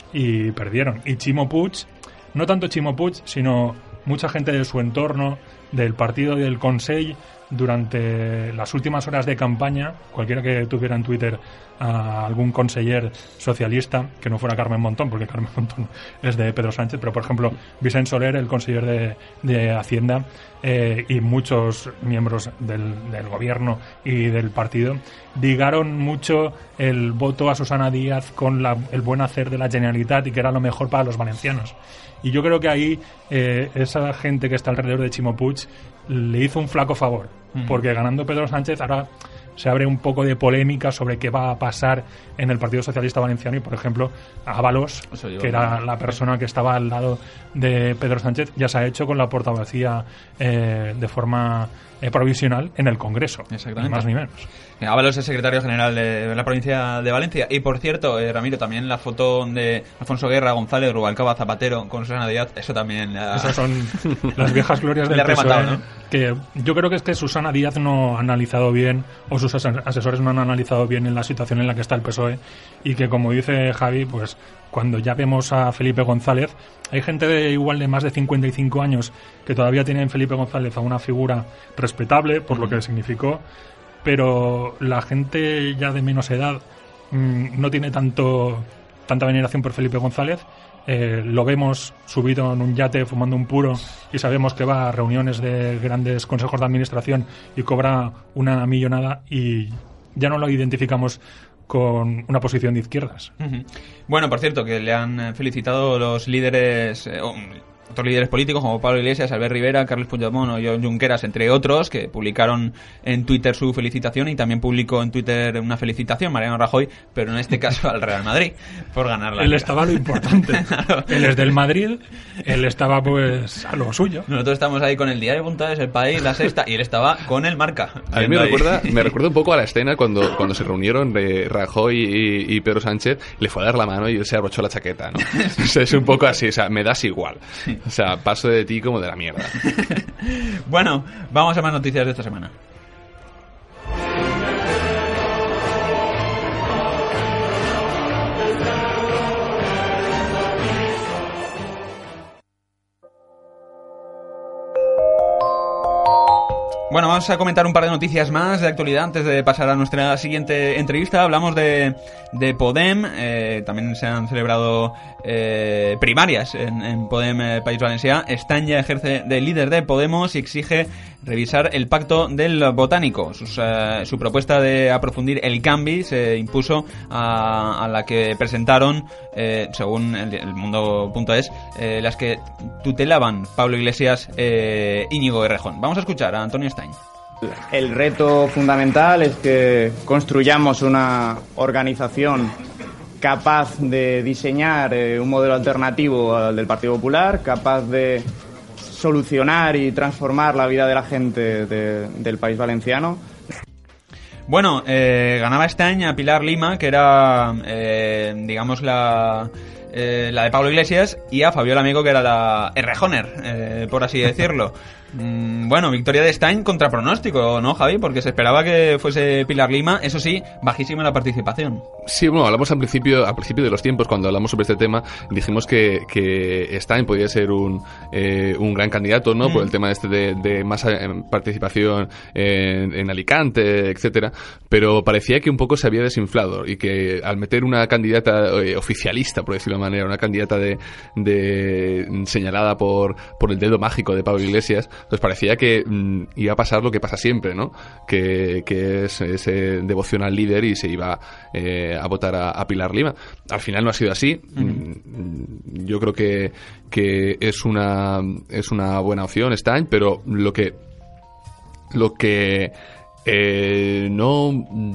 y perdieron. Y Chimo Puig, no tanto Chimo Puig, sino mucha gente de su entorno, del partido y del Consell, durante las últimas horas de campaña, cualquiera que tuviera en Twitter a algún conseller socialista, que no fuera Carmen Montón, porque Carmen Montón es de Pedro Sánchez, pero por ejemplo Vicent Soler, el conseller de, de Hacienda, eh, y muchos miembros del, del gobierno y del partido, ligaron mucho el voto a Susana Díaz con la, el buen hacer de la Generalitat y que era lo mejor para los valencianos. Y yo creo que ahí eh, esa gente que está alrededor de Ximo Puig le hizo un flaco favor, uh-huh. porque ganando Pedro Sánchez ahora se abre un poco de polémica sobre qué va a pasar en el Partido Socialista Valenciano y, por ejemplo, Ábalos, que era la persona que estaba al lado de Pedro Sánchez, ya se ha hecho con la portavocía eh, de forma eh, provisional en el Congreso, ni más ni menos. Ábalos es secretario general de la provincia de Valencia. Y, por cierto, eh, Ramiro, también la foto de Alfonso Guerra, González, Rubalcaba, Zapatero con Susana Díaz, eso también... Uh... Esas son las viejas glorias del P S O E, rematado, ¿no? Que yo creo que es que Susana Díaz no ha analizado bien, o sus asesores no han analizado bien en la situación en la que está el P S O E, y que, como dice Javi, pues cuando ya vemos a Felipe González, hay gente de igual de más de cincuenta y cinco años que todavía tiene en Felipe González a una figura respetable por lo que significó, pero la gente ya de menos edad mmm, no tiene tanto tanta veneración por Felipe González. Eh, lo vemos subido en un yate fumando un puro y sabemos que va a reuniones de grandes consejos de administración y cobra una millonada, y ya no lo identificamos con una posición de izquierdas. Uh-huh. Bueno, por cierto, que le han felicitado los líderes... Eh, oh, otros líderes políticos como Pablo Iglesias, Albert Rivera, Carles Puigdemont o John Junqueras, entre otros, que publicaron en Twitter su felicitación, y también publicó en Twitter una felicitación Mariano Rajoy, pero en este caso al Real Madrid, por ganar la Él Liga. estaba lo importante. Claro. Él es del Madrid, él estaba pues a lo suyo. Nosotros estamos ahí con el Diario Puntas, El País, La Sexta, y él estaba con el Marca. A mí me recuerda, me recuerda un poco a la escena cuando, cuando se reunieron de Rajoy y, y Pedro Sánchez, le fue a dar la mano y él se abrochó la chaqueta, ¿no? O sea, es un poco así, o sea, me das igual. O sea, paso de ti como de la mierda. Bueno, vamos a más noticias de esta semana. Bueno, vamos a comentar un par de noticias más de actualidad antes de pasar a nuestra siguiente entrevista. Hablamos de, de Podem, eh, también se han celebrado eh, primarias en, en Podem eh, País Valencià. Estanya ejerce de líder de Podemos y exige revisar el pacto del botánico. Sus, eh, su propuesta de aprofundir el canvi se impuso a, a la que presentaron, eh, según el, el mundo.es, eh, las que tutelaban Pablo Iglesias e Íñigo Errejón. Vamos a escuchar a Antonio Stein. El reto fundamental es que construyamos una organización capaz de diseñar eh, un modelo alternativo al del Partido Popular, capaz de solucionar y transformar la vida de la gente de, del país valenciano. Bueno, eh, ganaba este año a Pilar Lima, que era, eh, digamos, la... Eh, la de Pablo Iglesias, y a Fabiola Amigo, que era la Errejoner, eh, por así decirlo. Mm, bueno, victoria de Stein contra pronóstico, ¿no, Javi? Porque se esperaba que fuese Pilar Lima, eso sí, bajísima la participación. Sí, bueno, hablamos al principio al principio de los tiempos, cuando hablamos sobre este tema, dijimos que, que Stein podía ser un, eh, un gran candidato, ¿no? Mm. Por el tema este de, de más participación en, en Alicante, etcétera, pero parecía que un poco se había desinflado, y que al meter una candidata eh, oficialista, por decirlo de manera, una candidata de, de señalada por, por el dedo mágico de Pablo Iglesias, pues parecía que mmm, iba a pasar lo que pasa siempre, ¿no? Que, que es ese devoción al líder, y se iba eh, a votar a, a Pilar Lima. Al final no ha sido así. Uh-huh. Yo creo que, que es una es una buena opción Stein, pero lo que lo que eh, no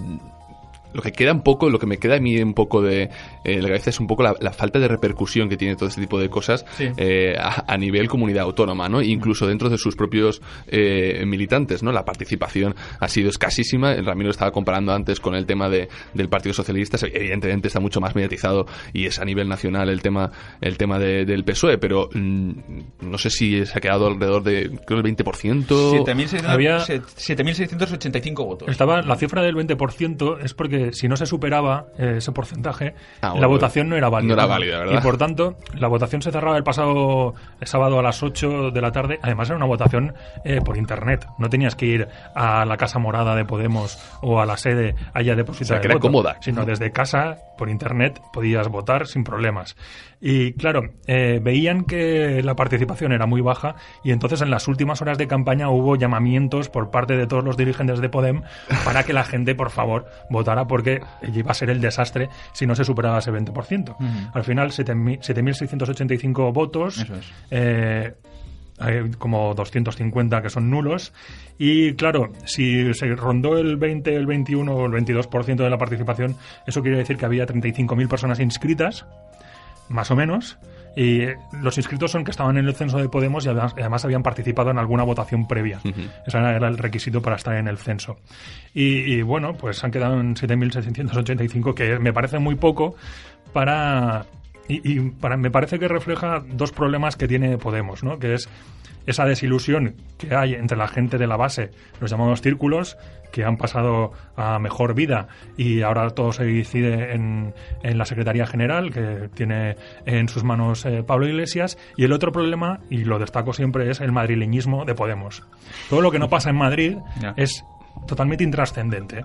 lo que queda un poco, lo que me queda a mí un poco de eh, la cabeza es un poco la, la falta de repercusión que tiene todo este tipo de cosas, sí. eh, a, a nivel comunidad autónoma, ¿no? Incluso dentro de sus propios eh, militantes, ¿no? La participación ha sido escasísima. Ramiro estaba comparando antes con el tema de, del Partido Socialista. Evidentemente está mucho más mediatizado y es a nivel nacional el tema el tema de, del P S O E, pero mmm, no sé si se ha quedado alrededor de, creo, el veinte por ciento. siete mil seiscientos ochenta y cinco votos. Estaba, la cifra del veinte por ciento es porque que si no se superaba eh, ese porcentaje, ah, bueno, la votación no era válida. No era válida, ¿verdad? Y por tanto, la votación se cerraba el pasado sábado a las ocho de la tarde. Además, era una votación eh, por internet. No tenías que ir a la Casa Morada de Podemos o a la sede allá depositar, o sea, que el era voto, cómoda. sino desde casa, por internet, podías votar sin problemas. Y claro, eh, veían que la participación era muy baja y entonces en las últimas horas de campaña hubo llamamientos por parte de todos los dirigentes de Podem para que la gente, por favor, votara, porque iba a ser el desastre si no se superaba ese veinte por ciento. Uh-huh. Al final, siete mil seiscientos ochenta y cinco votos. Eso es. Eh, hay como doscientos cincuenta que son nulos y claro, si se rondó el veinte, el veintiuno o el veintidós por ciento de la participación, eso quiere decir que había treinta y cinco mil personas inscritas, más o menos, y los inscritos son que estaban en el censo de Podemos y además, además habían participado en alguna votación previa. Uh-huh. Ese era el requisito para estar en el censo. Y, y bueno, pues han quedado en siete mil seiscientos ochenta y cinco, que me parece muy poco para... Y, y para, me parece que refleja dos problemas que tiene Podemos, ¿no? Que es esa desilusión que hay entre la gente de la base, los llamados círculos, que han pasado a mejor vida y ahora todo se decide en, en la Secretaría General, que tiene en sus manos eh, Pablo Iglesias. Y el otro problema, y lo destaco siempre, es el madrileñismo de Podemos. Todo lo que no pasa en Madrid yeah. es totalmente intrascendente.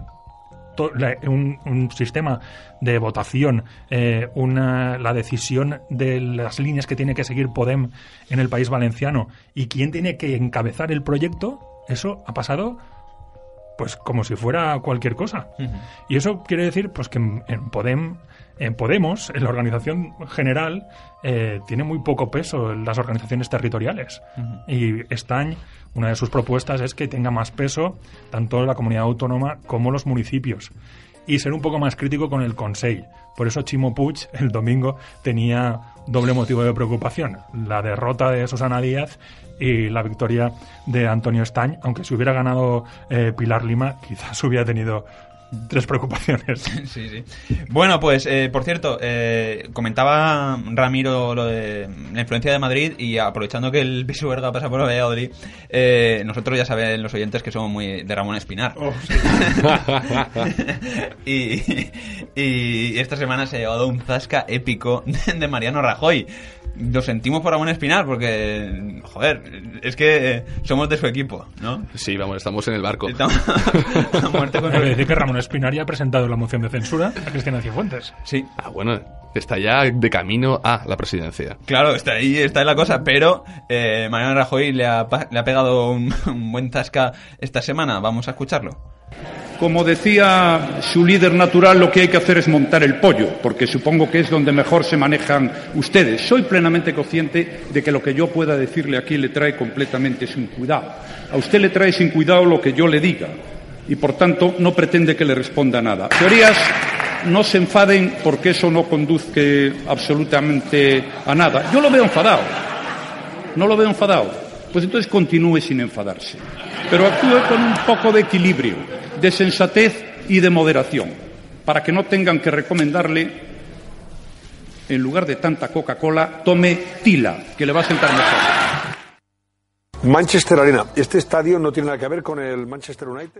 Un, un sistema de votación, eh, una, la decisión de las líneas que tiene que seguir Podem en el País Valenciano y quién tiene que encabezar el proyecto, eso ha pasado pues como si fuera cualquier cosa. Uh-huh. Y eso quiere decir pues que en, en Podem, en Podemos, en la organización general, eh, tiene muy poco peso en las organizaciones territoriales. Uh-huh. Y Estany, una de sus propuestas es que tenga más peso tanto la comunidad autónoma como los municipios. Y ser un poco más crítico con el Consell. Por eso Ximo Puig el domingo tenía doble motivo de preocupación: la derrota de Susana Díaz y la victoria de Antonio Estany, aunque si hubiera ganado eh, Pilar Lima quizás hubiera tenido tres preocupaciones. Sí, sí. Bueno, pues, eh, por cierto, eh, comentaba Ramiro lo de la influencia de Madrid, y aprovechando que el Pisu Berga pasa por Valladolid, eh, nosotros ya saben los oyentes que somos muy de Ramón Espinar. Oh, sí. y, y esta semana se ha llevado un zasca épico de Mariano Rajoy. Lo sentimos por Ramón Espinar porque, joder, es que somos de su equipo, ¿no? Sí, vamos, estamos en el barco. Estamos a muerte con... Quiere decir que Ramón Espinar ya ha presentado la moción de censura a Cristina Cifuentes. Sí. Ah, bueno, está ya de camino a la presidencia. Claro, está ahí, está en la cosa, pero eh, Mariano Rajoy le ha, le ha pegado un, un buen zasca esta semana. Vamos a escucharlo. Como decía su líder natural, lo que hay que hacer es montar el pollo, porque supongo que es donde mejor se manejan ustedes. Soy plenamente consciente de que lo que yo pueda decirle aquí le trae completamente sin cuidado. A usted le trae sin cuidado lo que yo le diga y, por tanto, no pretende que le responda nada. Señorías, no se enfaden porque eso no conduzca absolutamente a nada. Yo lo veo enfadado. No lo veo enfadado. Pues entonces continúe sin enfadarse. Pero actúe con un poco de equilibrio, de sensatez y de moderación, para que no tengan que recomendarle, en lugar de tanta Coca-Cola, tome Tila, que le va a sentar mejor. Manchester Arena. Este estadio no tiene nada que ver con el Manchester United.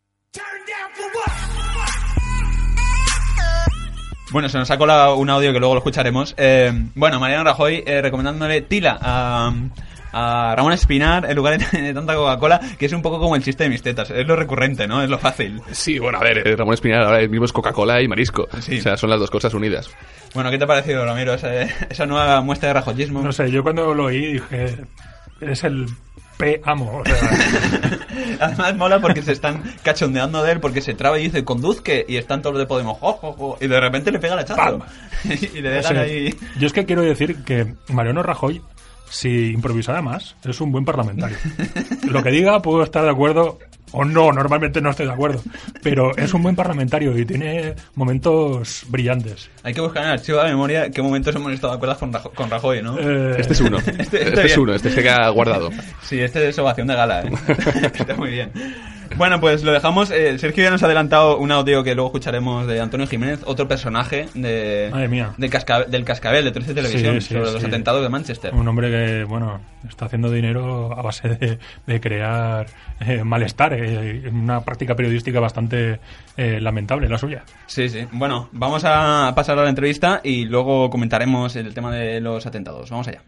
Bueno, se nos ha colado un audio que luego lo escucharemos. Eh, bueno, Mariano Rajoy eh, recomendándole Tila a... a Ramón Espinar en lugar de, de tanta Coca-Cola, que es un poco como el chiste de mis tetas, es lo recurrente, ¿no? Es lo fácil. Sí, bueno, a ver, Ramón Espinar ahora mismo es Coca-Cola y marisco, sí. O sea, son las dos cosas unidas. Bueno, ¿qué te ha parecido, Ramiro, esa, esa nueva muestra de rajoyismo? No sé, yo cuando lo oí dije, es el P amo, o sea... Además mola porque se están cachondeando de él, porque se traba y dice conduzque, y están todos de Podemos, jo, jo, jo, y de repente le pega el hachazo y le dejan, o sea, ahí... Yo es que quiero decir que Mariano Rajoy, si improvisara más, es un buen parlamentario. Lo que diga puedo estar de acuerdo o no, normalmente no estoy de acuerdo, pero es un buen parlamentario y tiene momentos brillantes. Hay que buscar en el archivo de la memoria qué momentos hemos estado de acuerdo con, Rajo- con Rajoy, ¿no? Eh... Este es uno. este, este, este es uno, este se queda guardado. Sí, este es ovación de gala, ¿eh? Está muy bien. Bueno, pues lo dejamos. Eh, Sergio ya nos ha adelantado un audio que luego escucharemos de Antonio Jiménez, otro personaje de, Madre mía. de casca, del Cascabel, de trece Televisión, Sí, sí, sobre sí. los atentados de Manchester. Un hombre que, bueno, está haciendo dinero a base de, de crear eh, malestar, eh, una práctica periodística bastante eh, lamentable, la suya. Sí, sí. Bueno, vamos a pasar a la entrevista y luego comentaremos el tema de los atentados. Vamos allá.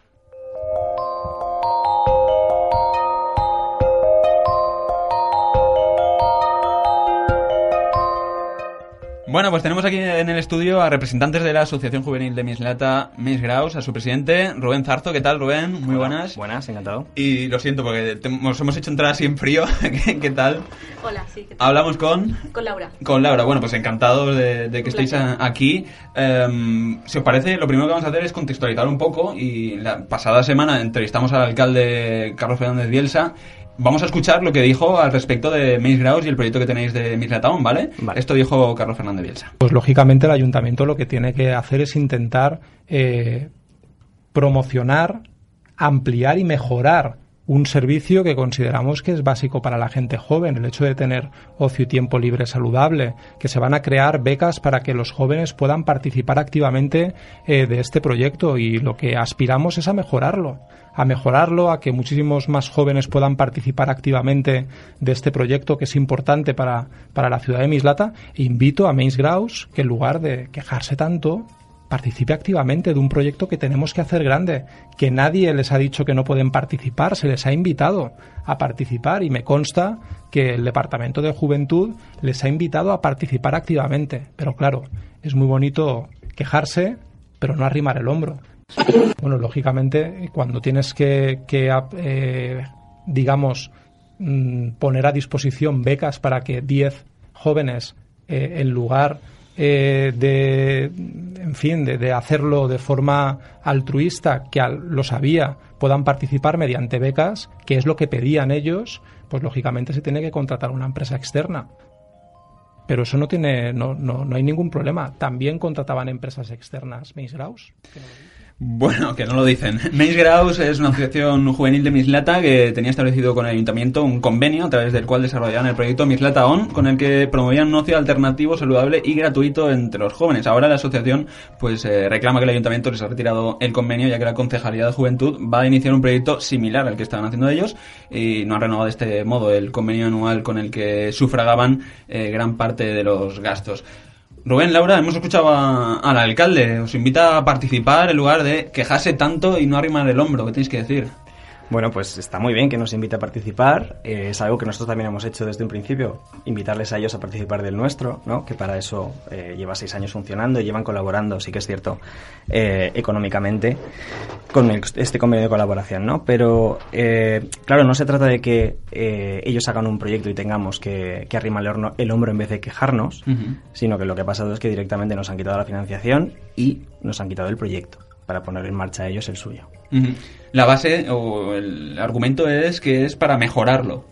Bueno, pues tenemos aquí en el estudio a representantes de la Asociación Juvenil de Mislata, Meis Graus, a su presidente, Rubén Zarzo. ¿Qué tal, Rubén? Muy Hola, buenas. Buenas, encantado. Y lo siento porque te, nos hemos hecho entrar así en frío. ¿Qué, qué tal? Hola, sí. ¿qué tal? Hablamos con... Con Laura. Con Laura. Bueno, pues encantados de, de que estéis a, aquí. Um, si os parece, lo primero que vamos a hacer es contextualizar un poco. Y la pasada semana entrevistamos al alcalde Carlos Fernández Bielsa. Vamos a escuchar lo que dijo al respecto de Meis Graus y el proyecto que tenéis de Mislataun, ¿vale? ¿vale? Esto dijo Carlos Fernández Bielsa. Pues lógicamente el ayuntamiento lo que tiene que hacer es intentar eh, promocionar, ampliar y mejorar un servicio que consideramos que es básico para la gente joven, el hecho de tener ocio y tiempo libre saludable, que se van a crear becas para que los jóvenes puedan participar activamente eh, de este proyecto, y lo que aspiramos es a mejorarlo, a mejorarlo, a que muchísimos más jóvenes puedan participar activamente de este proyecto que es importante para, para la ciudad de Mislata. E invito a Meis Graus que en lugar de quejarse tanto, participe activamente de un proyecto que tenemos que hacer grande, que nadie les ha dicho que no pueden participar, se les ha invitado a participar, y me consta que el Departamento de Juventud les ha invitado a participar activamente. Pero claro, es muy bonito quejarse, pero no arrimar el hombro. Bueno, lógicamente, cuando tienes que, que eh, digamos, poner a disposición becas para que diez jóvenes, eh, en lugar Eh, de, en fin, de, de hacerlo de forma altruista, que al, lo sabía, puedan participar mediante becas, que es lo que pedían ellos, pues lógicamente se tiene que contratar una empresa externa. Pero eso no tiene, no, no, no hay ningún problema. También contrataban empresas externas, Meis Graus. Bueno, que no lo dicen. Meis Graus es una asociación juvenil de Mislata que tenía establecido con el ayuntamiento un convenio a través del cual desarrollaban el proyecto Mislataun, con el que promovían un ocio alternativo, saludable y gratuito entre los jóvenes. Ahora la asociación pues eh, reclama que el ayuntamiento les ha retirado el convenio, ya que la Concejalía de Juventud va a iniciar un proyecto similar al que estaban haciendo ellos, y no ha renovado de este modo el convenio anual con el que sufragaban eh, gran parte de los gastos. Rubén, Laura, hemos escuchado a, al alcalde. Os invita a participar en lugar de quejarse tanto y no arrimar el hombro. ¿Qué tenéis que decir? Bueno, pues está muy bien que nos invite a participar. Eh, es algo que nosotros también hemos hecho desde un principio, invitarles a ellos a participar del nuestro, ¿no? Que para eso eh, lleva seis años funcionando y llevan colaborando, sí que es cierto, eh, económicamente con el, este convenio de colaboración, ¿no? Pero, eh, claro, no se trata de que eh, ellos hagan un proyecto y tengamos que, que arrimar el, horno, el hombro en vez de quejarnos, uh-huh. sino que lo que ha pasado es que directamente nos han quitado la financiación y nos han quitado el proyecto para poner en marcha ellos el suyo. Uh-huh. La base o el argumento es que es para mejorarlo.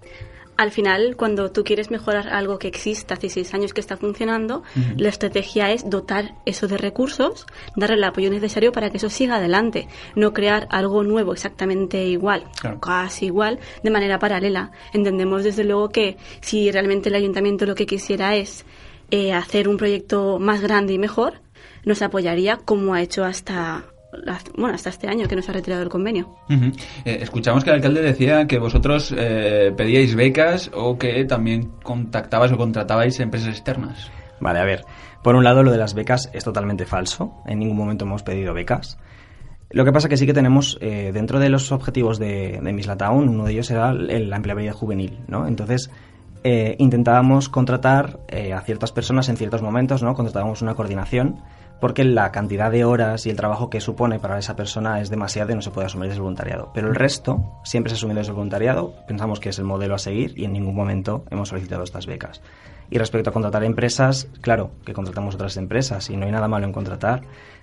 Al final, cuando tú quieres mejorar algo que existe hace seis años que está funcionando, uh-huh. la estrategia es dotar eso de recursos, darle el apoyo necesario para que eso siga adelante, no crear algo nuevo exactamente igual, claro. casi igual, de manera paralela. Entendemos desde luego que si realmente el ayuntamiento lo que quisiera es eh, hacer un proyecto más grande y mejor, nos apoyaría como ha hecho hasta... bueno, hasta este año que nos ha retirado el convenio. Uh-huh. Eh, escuchamos que el alcalde decía que vosotros eh, pedíais becas o que también contactabais o contratabais empresas externas. Vale, a ver, por un lado lo de las becas es totalmente falso, en ningún momento hemos pedido becas. Lo que pasa que sí que tenemos, eh, dentro de los objetivos de, de Mislataun, uno de ellos era el, la empleabilidad juvenil, ¿no? Entonces, eh, intentábamos contratar eh, a ciertas personas en ciertos momentos, ¿no? Contratábamos una coordinación, porque la cantidad de horas y el trabajo que supone para esa persona es demasiado y no se puede asumir desde el voluntariado. Pero el resto siempre se ha asumido desde el voluntariado, pensamos que es el modelo a seguir y en ningún momento hemos solicitado estas becas. Y respecto a contratar empresas, claro que contratamos otras empresas y no hay nada malo en contratar.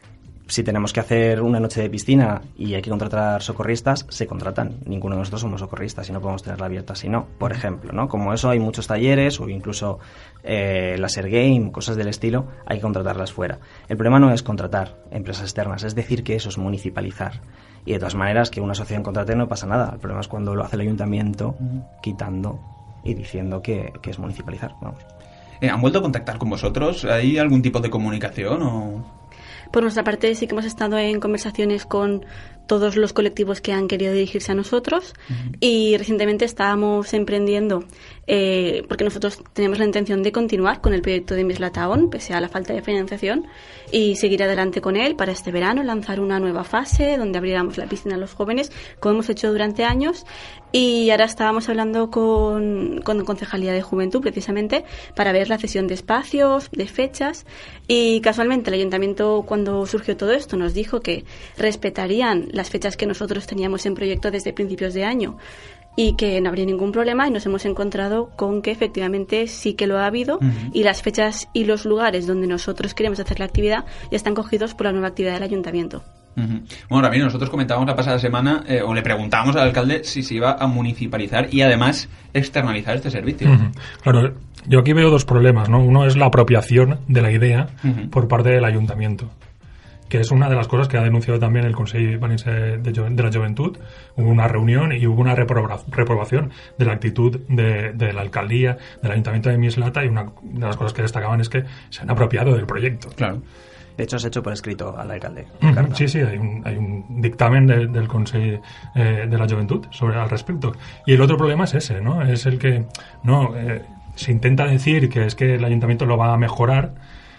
Si tenemos que hacer una noche de piscina y hay que contratar socorristas, se contratan. Ninguno de nosotros somos socorristas y no podemos tenerla abierta si no, por ejemplo, ¿no? Como eso hay muchos talleres o incluso eh, laser game, cosas del estilo, hay que contratarlas fuera. El problema no es contratar empresas externas, es decir que eso es municipalizar. Y de todas maneras, que una asociación contrate no pasa nada. El problema es cuando lo hace el ayuntamiento quitando y diciendo que, que es municipalizar. Vamos. Eh, ¿Han vuelto a contactar con vosotros? ¿Hay algún tipo de comunicación o...? Por nuestra parte sí que hemos estado en conversaciones con todos los colectivos que han querido dirigirse a nosotros uh-huh. y recientemente estábamos emprendiendo, eh, porque nosotros tenemos la intención de continuar con el proyecto de Mislataon, pese a la falta de financiación, y seguir adelante con él para este verano, lanzar una nueva fase donde abriéramos la piscina a los jóvenes, como hemos hecho durante años. Y ahora estábamos hablando con, con Concejalía de Juventud, precisamente, para ver la cesión de espacios, de fechas. Y casualmente el Ayuntamiento, cuando surgió todo esto, nos dijo que respetarían las fechas que nosotros teníamos en proyecto desde principios de año y que no habría ningún problema, y nos hemos encontrado con que efectivamente sí que lo ha habido uh-huh. y las fechas y los lugares donde nosotros queremos hacer la actividad ya están cogidos por la nueva actividad del Ayuntamiento. Uh-huh. Bueno, Ramiro, nosotros comentábamos la pasada semana, eh, o le preguntábamos al alcalde si se iba a municipalizar y además externalizar este servicio. Uh-huh. Claro, yo aquí veo dos problemas, ¿no? Uno es la apropiación de la idea uh-huh. por parte del ayuntamiento, que es una de las cosas que ha denunciado también el Consell Valencià de, de la Juventud. Hubo una reunión y hubo una reproba, reprobación de la actitud de, de la alcaldía, del ayuntamiento de Mislata, y una de las cosas que destacaban es que se han apropiado del proyecto. Claro. De hecho, se ha hecho por escrito al alcalde. Uh-huh. Sí, sí, hay un, hay un dictamen de, del Consell eh, de la Juventud sobre al respecto. Y el otro problema es ese, ¿no? Es el que no eh, se intenta decir que es que el ayuntamiento lo va a mejorar,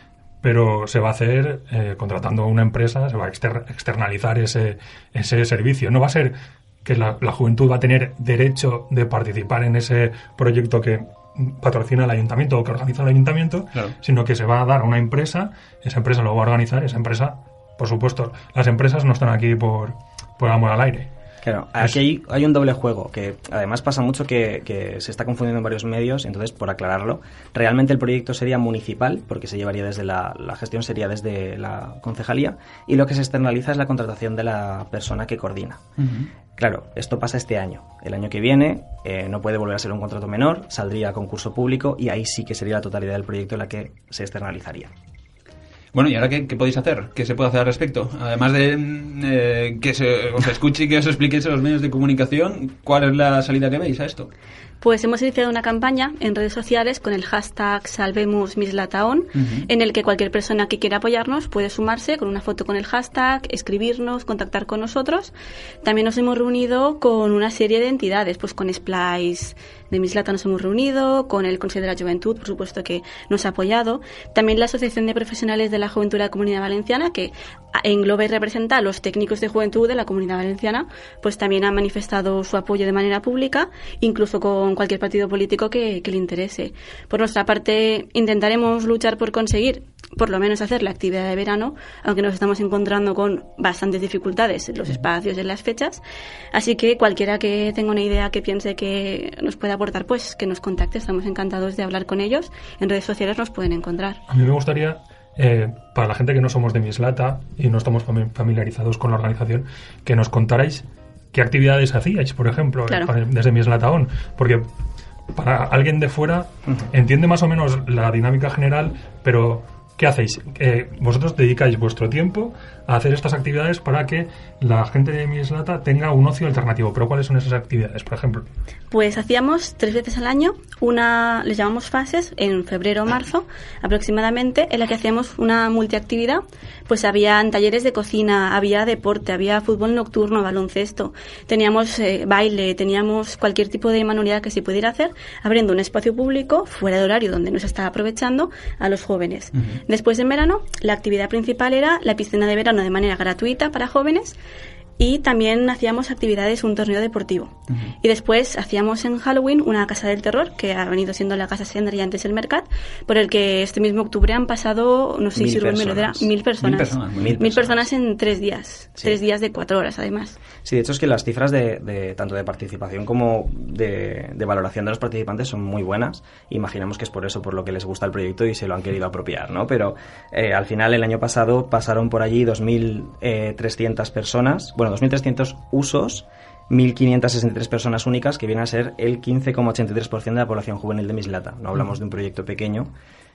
pero se va a hacer eh, contratando a una empresa, se va a exter- externalizar ese, ese servicio. No va a ser que la, la juventud va a tener derecho de participar en ese proyecto que patrocina el ayuntamiento o que organiza el ayuntamiento, claro. sino que se va a dar a una empresa, esa empresa lo va a organizar, esa empresa, por supuesto, las empresas no están aquí por, por amor al aire. Claro, aquí hay, hay un doble juego, que además pasa mucho que, que se está confundiendo en varios medios, entonces, por aclararlo, realmente el proyecto sería municipal, porque se llevaría desde la, la gestión sería desde la concejalía, y lo que se externaliza es la contratación de la persona que coordina. Uh-huh. Claro, esto pasa este año. El año que viene eh, no puede volver a ser un contrato menor, saldría a concurso público y ahí sí que sería la totalidad del proyecto en la que se externalizaría. Bueno, ¿y ahora qué, qué podéis hacer? ¿Qué se puede hacer al respecto? Además de eh, que se os escuche y que os expliquéis a los medios de comunicación, ¿cuál es la salida que veis a esto? Pues hemos iniciado una campaña en redes sociales con el hashtag Salvemos Mislataon, uh-huh. en el que cualquier persona que quiera apoyarnos puede sumarse con una foto con el hashtag, escribirnos, contactar con nosotros. También nos hemos reunido con una serie de entidades, pues con Splice de Mislata nos hemos reunido, con el Consell de la Juventud, por supuesto, que nos ha apoyado. También la Asociación de Profesionales de la Juventud de la Comunidad Valenciana, que engloba y representa a los técnicos de juventud de la Comunidad Valenciana, pues también ha manifestado su apoyo de manera pública, incluso con cualquier partido político que, que le interese. Por nuestra parte, intentaremos luchar por conseguir, por lo menos, hacer la actividad de verano, aunque nos estamos encontrando con bastantes dificultades en los espacios y en las fechas. Así que cualquiera que tenga una idea que piense que nos puede aportar, pues que nos contacte. Estamos encantados de hablar con ellos. En redes sociales nos pueden encontrar. A mí me gustaría, eh, para la gente que no somos de Mislata y no estamos familiarizados con la organización, que nos contarais qué actividades hacíais, por ejemplo, claro. desde Mislataon, porque para alguien de fuera uh-huh. entiende más o menos la dinámica general, pero ¿qué hacéis? Eh, vosotros dedicáis vuestro tiempo a hacer estas actividades para que la gente de Mislata tenga un ocio alternativo, pero ¿cuáles son esas actividades, por ejemplo? Pues hacíamos tres veces al año, una, les llamamos fases, en febrero o marzo aproximadamente, en la que hacíamos una multiactividad. Pues había talleres de cocina, había deporte, había fútbol nocturno, baloncesto, teníamos eh, baile, teníamos cualquier tipo de manualidad que se pudiera hacer, abriendo un espacio público fuera de horario donde nos estaba aprovechando a los jóvenes. Uh-huh. Después, en verano, la actividad principal era la piscina de verano de manera gratuita para jóvenes. Y también hacíamos actividades, un torneo deportivo. Uh-huh. Y después hacíamos en Halloween una casa del terror, que ha venido siendo la Casa Sendra y antes el Mercat, por el que este mismo octubre han pasado, no sé si Rubén me lo dirá, mil personas. Mil personas, mil personas. Mil personas en tres días. Sí. Tres días de cuatro horas, además. Sí, de hecho es que las cifras de, de tanto de participación como de, de valoración de los participantes son muy buenas. Imaginamos que es por eso, por lo que les gusta el proyecto y se lo han querido apropiar, ¿no? Pero eh, al final, el año pasado pasaron por allí dos mil trescientas personas, bueno, dos mil trescientos usos, mil quinientas sesenta y tres personas únicas, que viene a ser el quince coma ochenta y tres por ciento de la población juvenil de Mislata. No hablamos de un proyecto pequeño,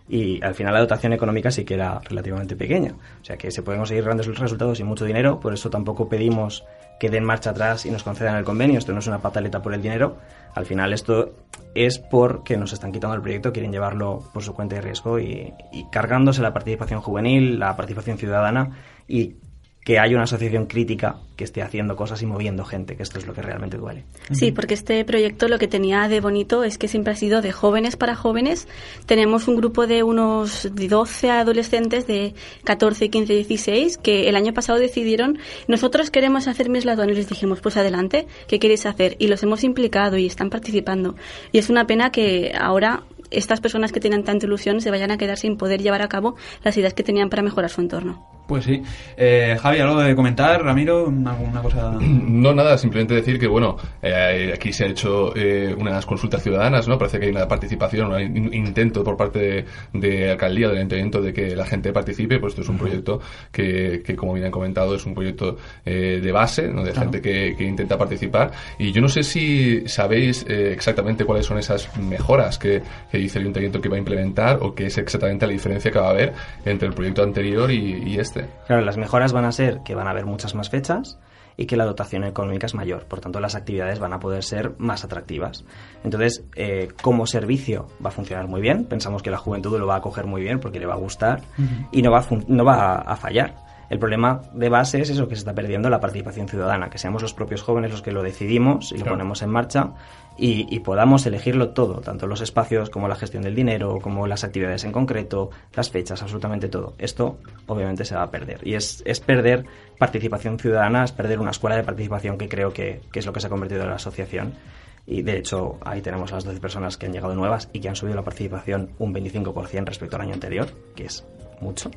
y al final la dotación económica sí que era relativamente pequeña. O sea que se pueden conseguir grandes resultados y mucho dinero, por eso tampoco pedimos que den marcha atrás y nos concedan el convenio. Esto no es una pataleta por el dinero, al final esto es porque nos están quitando el proyecto, quieren llevarlo por su cuenta de riesgo y, y cargándose la participación juvenil, la participación ciudadana y que haya una asociación crítica que esté haciendo cosas y moviendo gente, que esto es lo que realmente duele. Sí, porque este proyecto lo que tenía de bonito es que siempre ha sido de jóvenes para jóvenes. Tenemos un grupo de unos doce adolescentes de catorce, quince, dieciséis que el año pasado decidieron, nosotros queremos hacer Mislatón, y les dijimos, pues adelante, ¿qué queréis hacer? Y los hemos implicado y están participando. Y es una pena que ahora estas personas que tienen tanta ilusión se vayan a quedar sin poder llevar a cabo las ideas que tenían para mejorar su entorno. Pues sí. Eh, Javi, ¿algo de comentar? Ramiro, ¿alguna cosa? No, nada, simplemente decir que, bueno, eh, aquí se ha hecho eh, unas consultas ciudadanas, ¿no? Parece que hay una participación, un intento por parte de, de alcaldía, del ayuntamiento, de que la gente participe. Pues esto es un proyecto que, que como bien han comentado, es un proyecto eh, de base, ¿no? De claro. gente que, que intenta participar. Y yo no sé si sabéis eh, exactamente cuáles son esas mejoras que, que dice el ayuntamiento que va a implementar, o qué es exactamente la diferencia que va a haber entre el proyecto anterior y, y este. Claro, las mejoras van a ser que van a haber muchas más fechas y que la dotación económica es mayor, por tanto las actividades van a poder ser más atractivas. Entonces, eh, como servicio va a funcionar muy bien, pensamos que la juventud lo va a coger muy bien porque le va a gustar uh-huh. y no va a, fun- no va a, a fallar. El problema de base es eso, que se está perdiendo la participación ciudadana, que seamos los propios jóvenes los que lo decidimos y claro. lo ponemos en marcha y, y podamos elegirlo todo, tanto los espacios como la gestión del dinero, como las actividades en concreto, las fechas, absolutamente todo. Esto obviamente se va a perder y es, es perder participación ciudadana, es perder una escuela de participación que creo que, que es lo que se ha convertido en la asociación. Y de hecho ahí tenemos las doce personas que han llegado nuevas y que han subido la participación un veinticinco por ciento respecto al año anterior, que es mucho.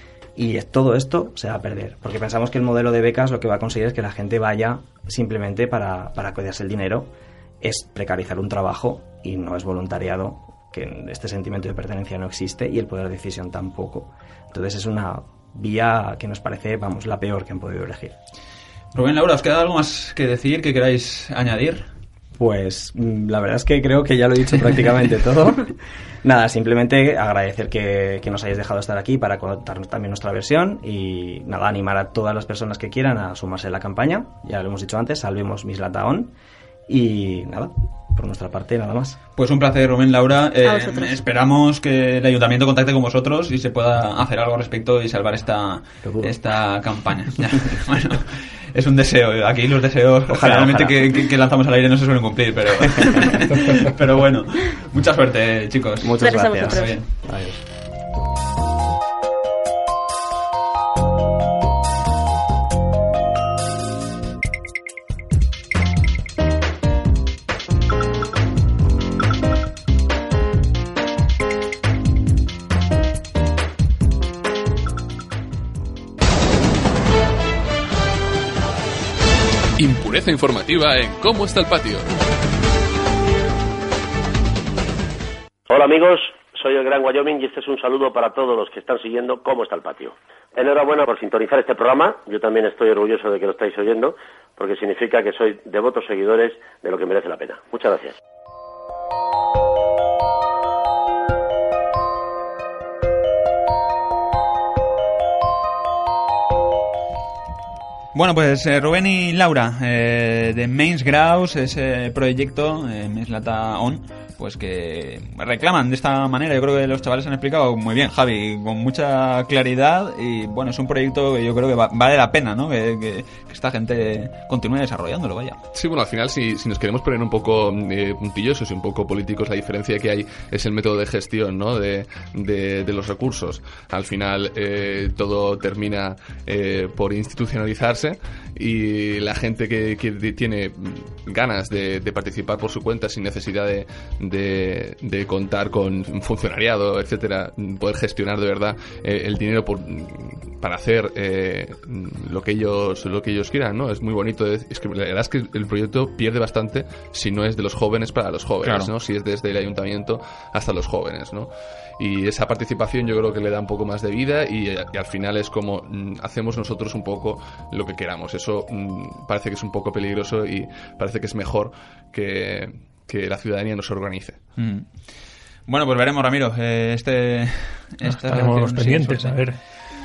Y todo esto se va a perder, porque pensamos que el modelo de becas lo que va a conseguir es que la gente vaya simplemente para, para cuidarse el dinero, es precarizar un trabajo y no es voluntariado, que este sentimiento de pertenencia no existe y el poder de decisión tampoco. Entonces es una vía que nos parece, vamos, la peor que han podido elegir. Rubén, Laura, ¿os queda algo más que decir, que queráis añadir? Pues la verdad es que creo que ya lo he dicho prácticamente todo. Nada, simplemente agradecer que, que nos hayáis dejado estar aquí para contar también nuestra versión y nada, animar a todas las personas que quieran a sumarse a la campaña. Ya lo hemos dicho antes, salvemos Mislataon y nada, por nuestra parte nada más. Pues un placer, Rubén, Laura. Eh, esperamos que el ayuntamiento contacte con vosotros y se pueda hacer algo al respecto y salvar esta, esta campaña. Bueno, es un deseo. Aquí los deseos ojalá, generalmente ojalá. Que, que, que lanzamos al aire no se suelen cumplir, pero pero bueno, mucha suerte, chicos. Muchas gracias. gracias. Bien. Adiós. Impureza informativa en ¿Cómo está el patio? Hola amigos, soy el Gran Wyoming y este es un saludo para todos los que están siguiendo ¿Cómo está el patio? Enhorabuena por sintonizar este programa, yo también estoy orgulloso de que lo estáis oyendo, porque significa que sois devotos seguidores de lo que merece la pena. Muchas gracias. Bueno, pues eh, Rubén y Laura, eh, de Mains Graus, ese proyecto, eh, Mislataon, pues que reclaman de esta manera. Yo creo que los chavales han explicado muy bien, Javi, con mucha claridad, y bueno, es un proyecto que yo creo que va, vale la pena, ¿no? Que, que, que esta gente continúe desarrollándolo, vaya. Sí, bueno, al final si, si nos queremos poner un poco eh, puntillosos y un poco políticos, la diferencia que hay es el método de gestión, ¿no? De, de, de los recursos. Al final eh, todo termina eh, por institucionalizarse y la gente que, que tiene ganas de, de participar por su cuenta sin necesidad de De, de contar con un funcionariado, etcétera, poder gestionar de verdad eh, el dinero por, para hacer eh, lo que ellos lo que ellos quieran, ¿no? Es muy bonito. Es que la verdad es que el proyecto pierde bastante si no es de los jóvenes para los jóvenes, claro. ¿no? Si es desde el ayuntamiento hasta los jóvenes, ¿no? Y esa participación yo creo que le da un poco más de vida y, y al final es como mm, hacemos nosotros un poco lo que queramos. Eso mm, parece que es un poco peligroso y parece que es mejor que que la ciudadanía nos organice. Mm. Bueno, pues veremos, Ramiro. Eh, este, estaremos pendientes, a ver,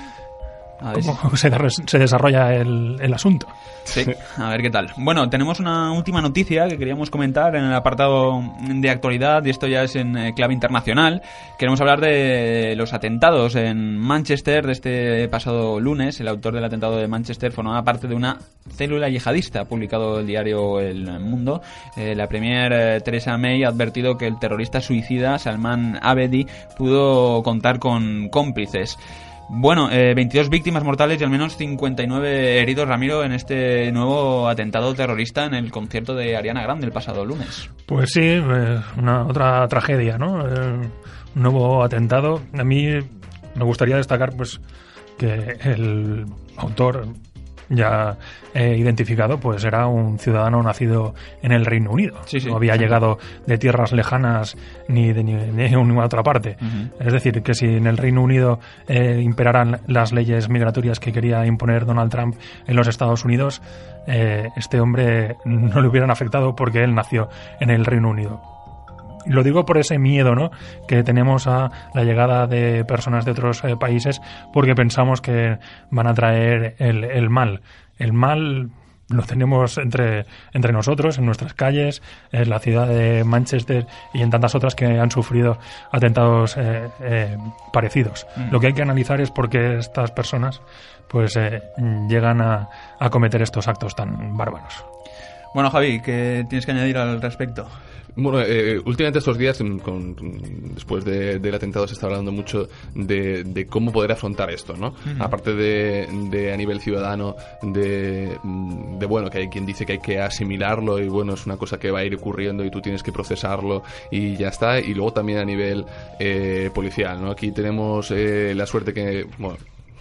a ver cómo si... se, se desarrolla el, el asunto. Sí, a ver qué tal. Bueno, tenemos una última noticia que queríamos comentar en el apartado de actualidad, y esto ya es en eh, clave internacional. Queremos hablar de los atentados en Manchester de este pasado lunes. El autor del atentado de Manchester formaba parte de una célula yihadista, ha publicado el diario El Mundo. Eh, la premier eh, Theresa May ha advertido que el terrorista suicida Salman Abedi pudo contar con cómplices. Bueno, eh, veintidós víctimas mortales y al menos cincuenta y nueve heridos, Ramiro, en este nuevo atentado terrorista en el concierto de Ariana Grande el pasado lunes. Pues sí, eh, una otra tragedia, ¿no? Eh, un nuevo atentado. A mí me gustaría destacar, pues, que el autor ya eh, identificado, pues era un ciudadano nacido en el Reino Unido. Sí, sí. No había llegado de tierras lejanas ni de, ni de ninguna otra parte. Uh-huh. Es decir, que si en el Reino Unido eh, imperaran las leyes migratorias que quería imponer Donald Trump en los Estados Unidos, eh, este hombre no le hubieran afectado porque él nació en el Reino Unido. Lo digo por ese miedo, ¿no?, que tenemos a la llegada de personas de otros eh, países, porque pensamos que van a traer el, el mal. El mal lo tenemos entre, entre nosotros, en nuestras calles, en la ciudad de Manchester y en tantas otras que han sufrido atentados eh, eh, parecidos. Mm. Lo que hay que analizar es por qué estas personas pues eh, llegan a, a cometer estos actos tan bárbaros. Bueno, Javi, ¿qué tienes que añadir al respecto? Bueno, eh, últimamente estos días, con, después de, del atentado, se está hablando mucho de, de cómo poder afrontar esto, ¿no? Uh-huh. Aparte de, de a nivel ciudadano, de, de, bueno, que hay quien dice que hay que asimilarlo y, bueno, es una cosa que va a ir ocurriendo y tú tienes que procesarlo y ya está. Y luego también a nivel eh, policial, ¿no? Aquí tenemos eh, la suerte que, bueno,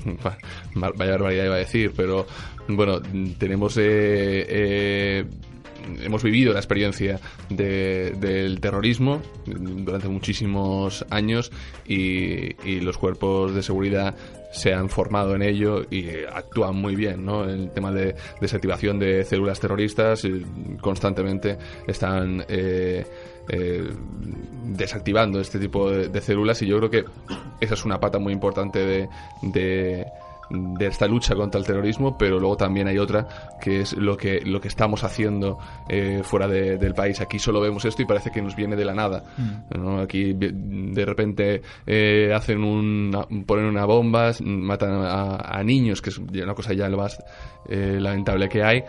vaya barbaridad iba a decir, pero, bueno, tenemos... Eh, eh, hemos vivido la experiencia de, del terrorismo durante muchísimos años y, y los cuerpos de seguridad se han formado en ello y actúan muy bien, ¿no? El tema de desactivación de células terroristas constantemente están eh, eh, desactivando este tipo de, de células, y yo creo que esa es una pata muy importante de, de de esta lucha contra el terrorismo, pero luego también hay otra que es lo que lo que estamos haciendo eh, fuera de, del país. Aquí solo vemos esto y parece que nos viene de la nada, mm. ¿no? Aquí de repente eh, hacen un ponen una bomba, matan a, a niños, que es una cosa ya lo más eh, lamentable que hay.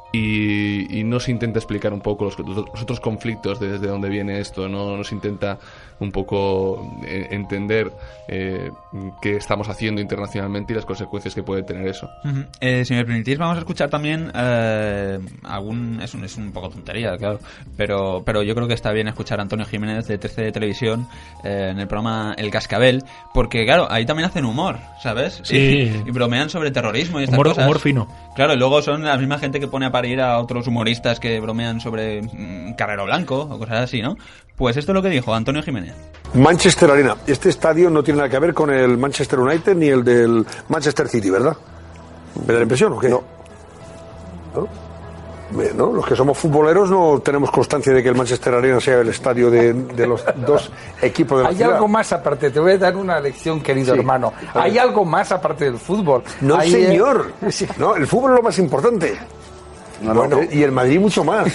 Y, y no se intenta explicar un poco los, los otros conflictos de desde dónde viene esto, no, no se intenta un poco eh, entender eh, qué estamos haciendo internacionalmente y las consecuencias que puede tener eso. Uh-huh. Eh, si me permitís, vamos a escuchar también eh, algún... Es un, es un poco tontería, claro, pero, pero yo creo que está bien escuchar a Antonio Jiménez de T C de Televisión eh, en el programa El Cascabel, porque claro, ahí también hacen humor, ¿sabes? Sí. Y, y bromean sobre terrorismo y estas humor, cosas. Humor fino. Claro, y luego son la misma gente que pone a parir a otros humoristas que bromean sobre mmm, Carrero Blanco o cosas así, ¿no? Pues esto es lo que dijo Antonio Jiménez. Manchester Arena. Este estadio no tiene nada que ver con el Manchester United ni el del Manchester City, ¿verdad? ¿Me da la impresión o qué? No. ¿No? ¿No? Los que somos futboleros no tenemos constancia de que el Manchester Arena sea el estadio de, de los dos equipos de la Hay ciudad. algo más aparte, te voy a dar una lección, querido sí. hermano. Hay algo más aparte del fútbol. No, Hay, señor. Eh... Sí. No, el fútbol es lo más importante. No, bueno, no. Y el Madrid mucho más.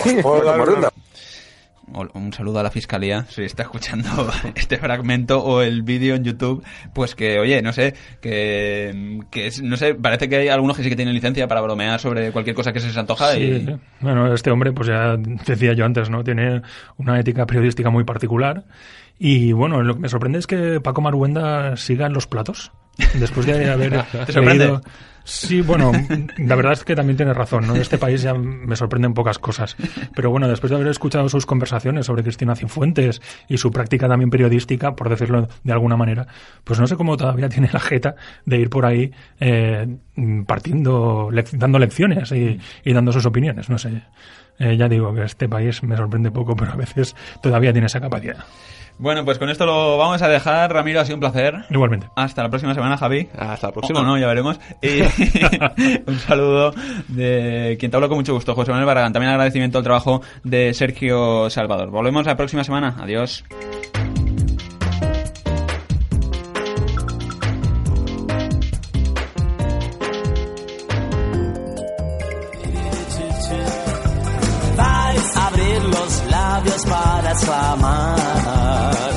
Un saludo a la Fiscalía, si está escuchando este fragmento o el vídeo en YouTube, pues que, oye, no sé, que, que es, no sé, parece que hay algunos que sí que tienen licencia para bromear sobre cualquier cosa que se les antoja. Sí, y... bueno, este hombre, pues ya decía yo antes, ¿no? Tiene una ética periodística muy particular. Y bueno, lo que me sorprende es que Paco Maruenda siga en los platos. Después de haber ¿Te sorprende? leído... Sí, bueno, la verdad es que también tienes razón, ¿no? De este país ya me sorprenden pocas cosas. Pero bueno, después de haber escuchado sus conversaciones sobre Cristina Cifuentes y su práctica también periodística, por decirlo de alguna manera, pues no sé cómo todavía tiene la jeta de ir por ahí eh, partiendo, lec- dando lecciones y, y dando sus opiniones. No sé, eh, ya digo que este país me sorprende poco, pero a veces todavía tiene esa capacidad. Bueno, pues con esto lo vamos a dejar. Ramiro, ha sido un placer. Igualmente. Hasta la próxima semana, Javi. Hasta la próxima. O no, ya veremos. Y un saludo de quien te hablo con mucho gusto, José Manuel Barragán. También agradecimiento al trabajo de Sergio Salvador. Volvemos la próxima semana. Adiós. labios para exclamar.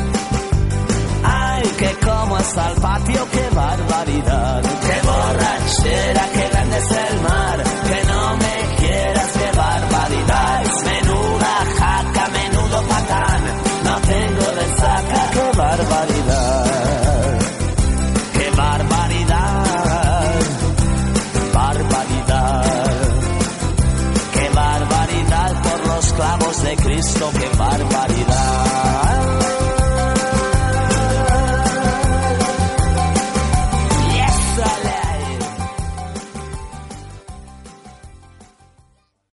Ay, que cómo está el patio, qué barbaridad. Qué borrachera, qué grande es el mar. Que no me quieras, qué barbaridad. Menuda jaca, menudo patán. No tengo resaca, qué barbaridad. Qué barbaridad. Barbaridad. Qué barbaridad por los clavos de Cristo, qué barbaridad.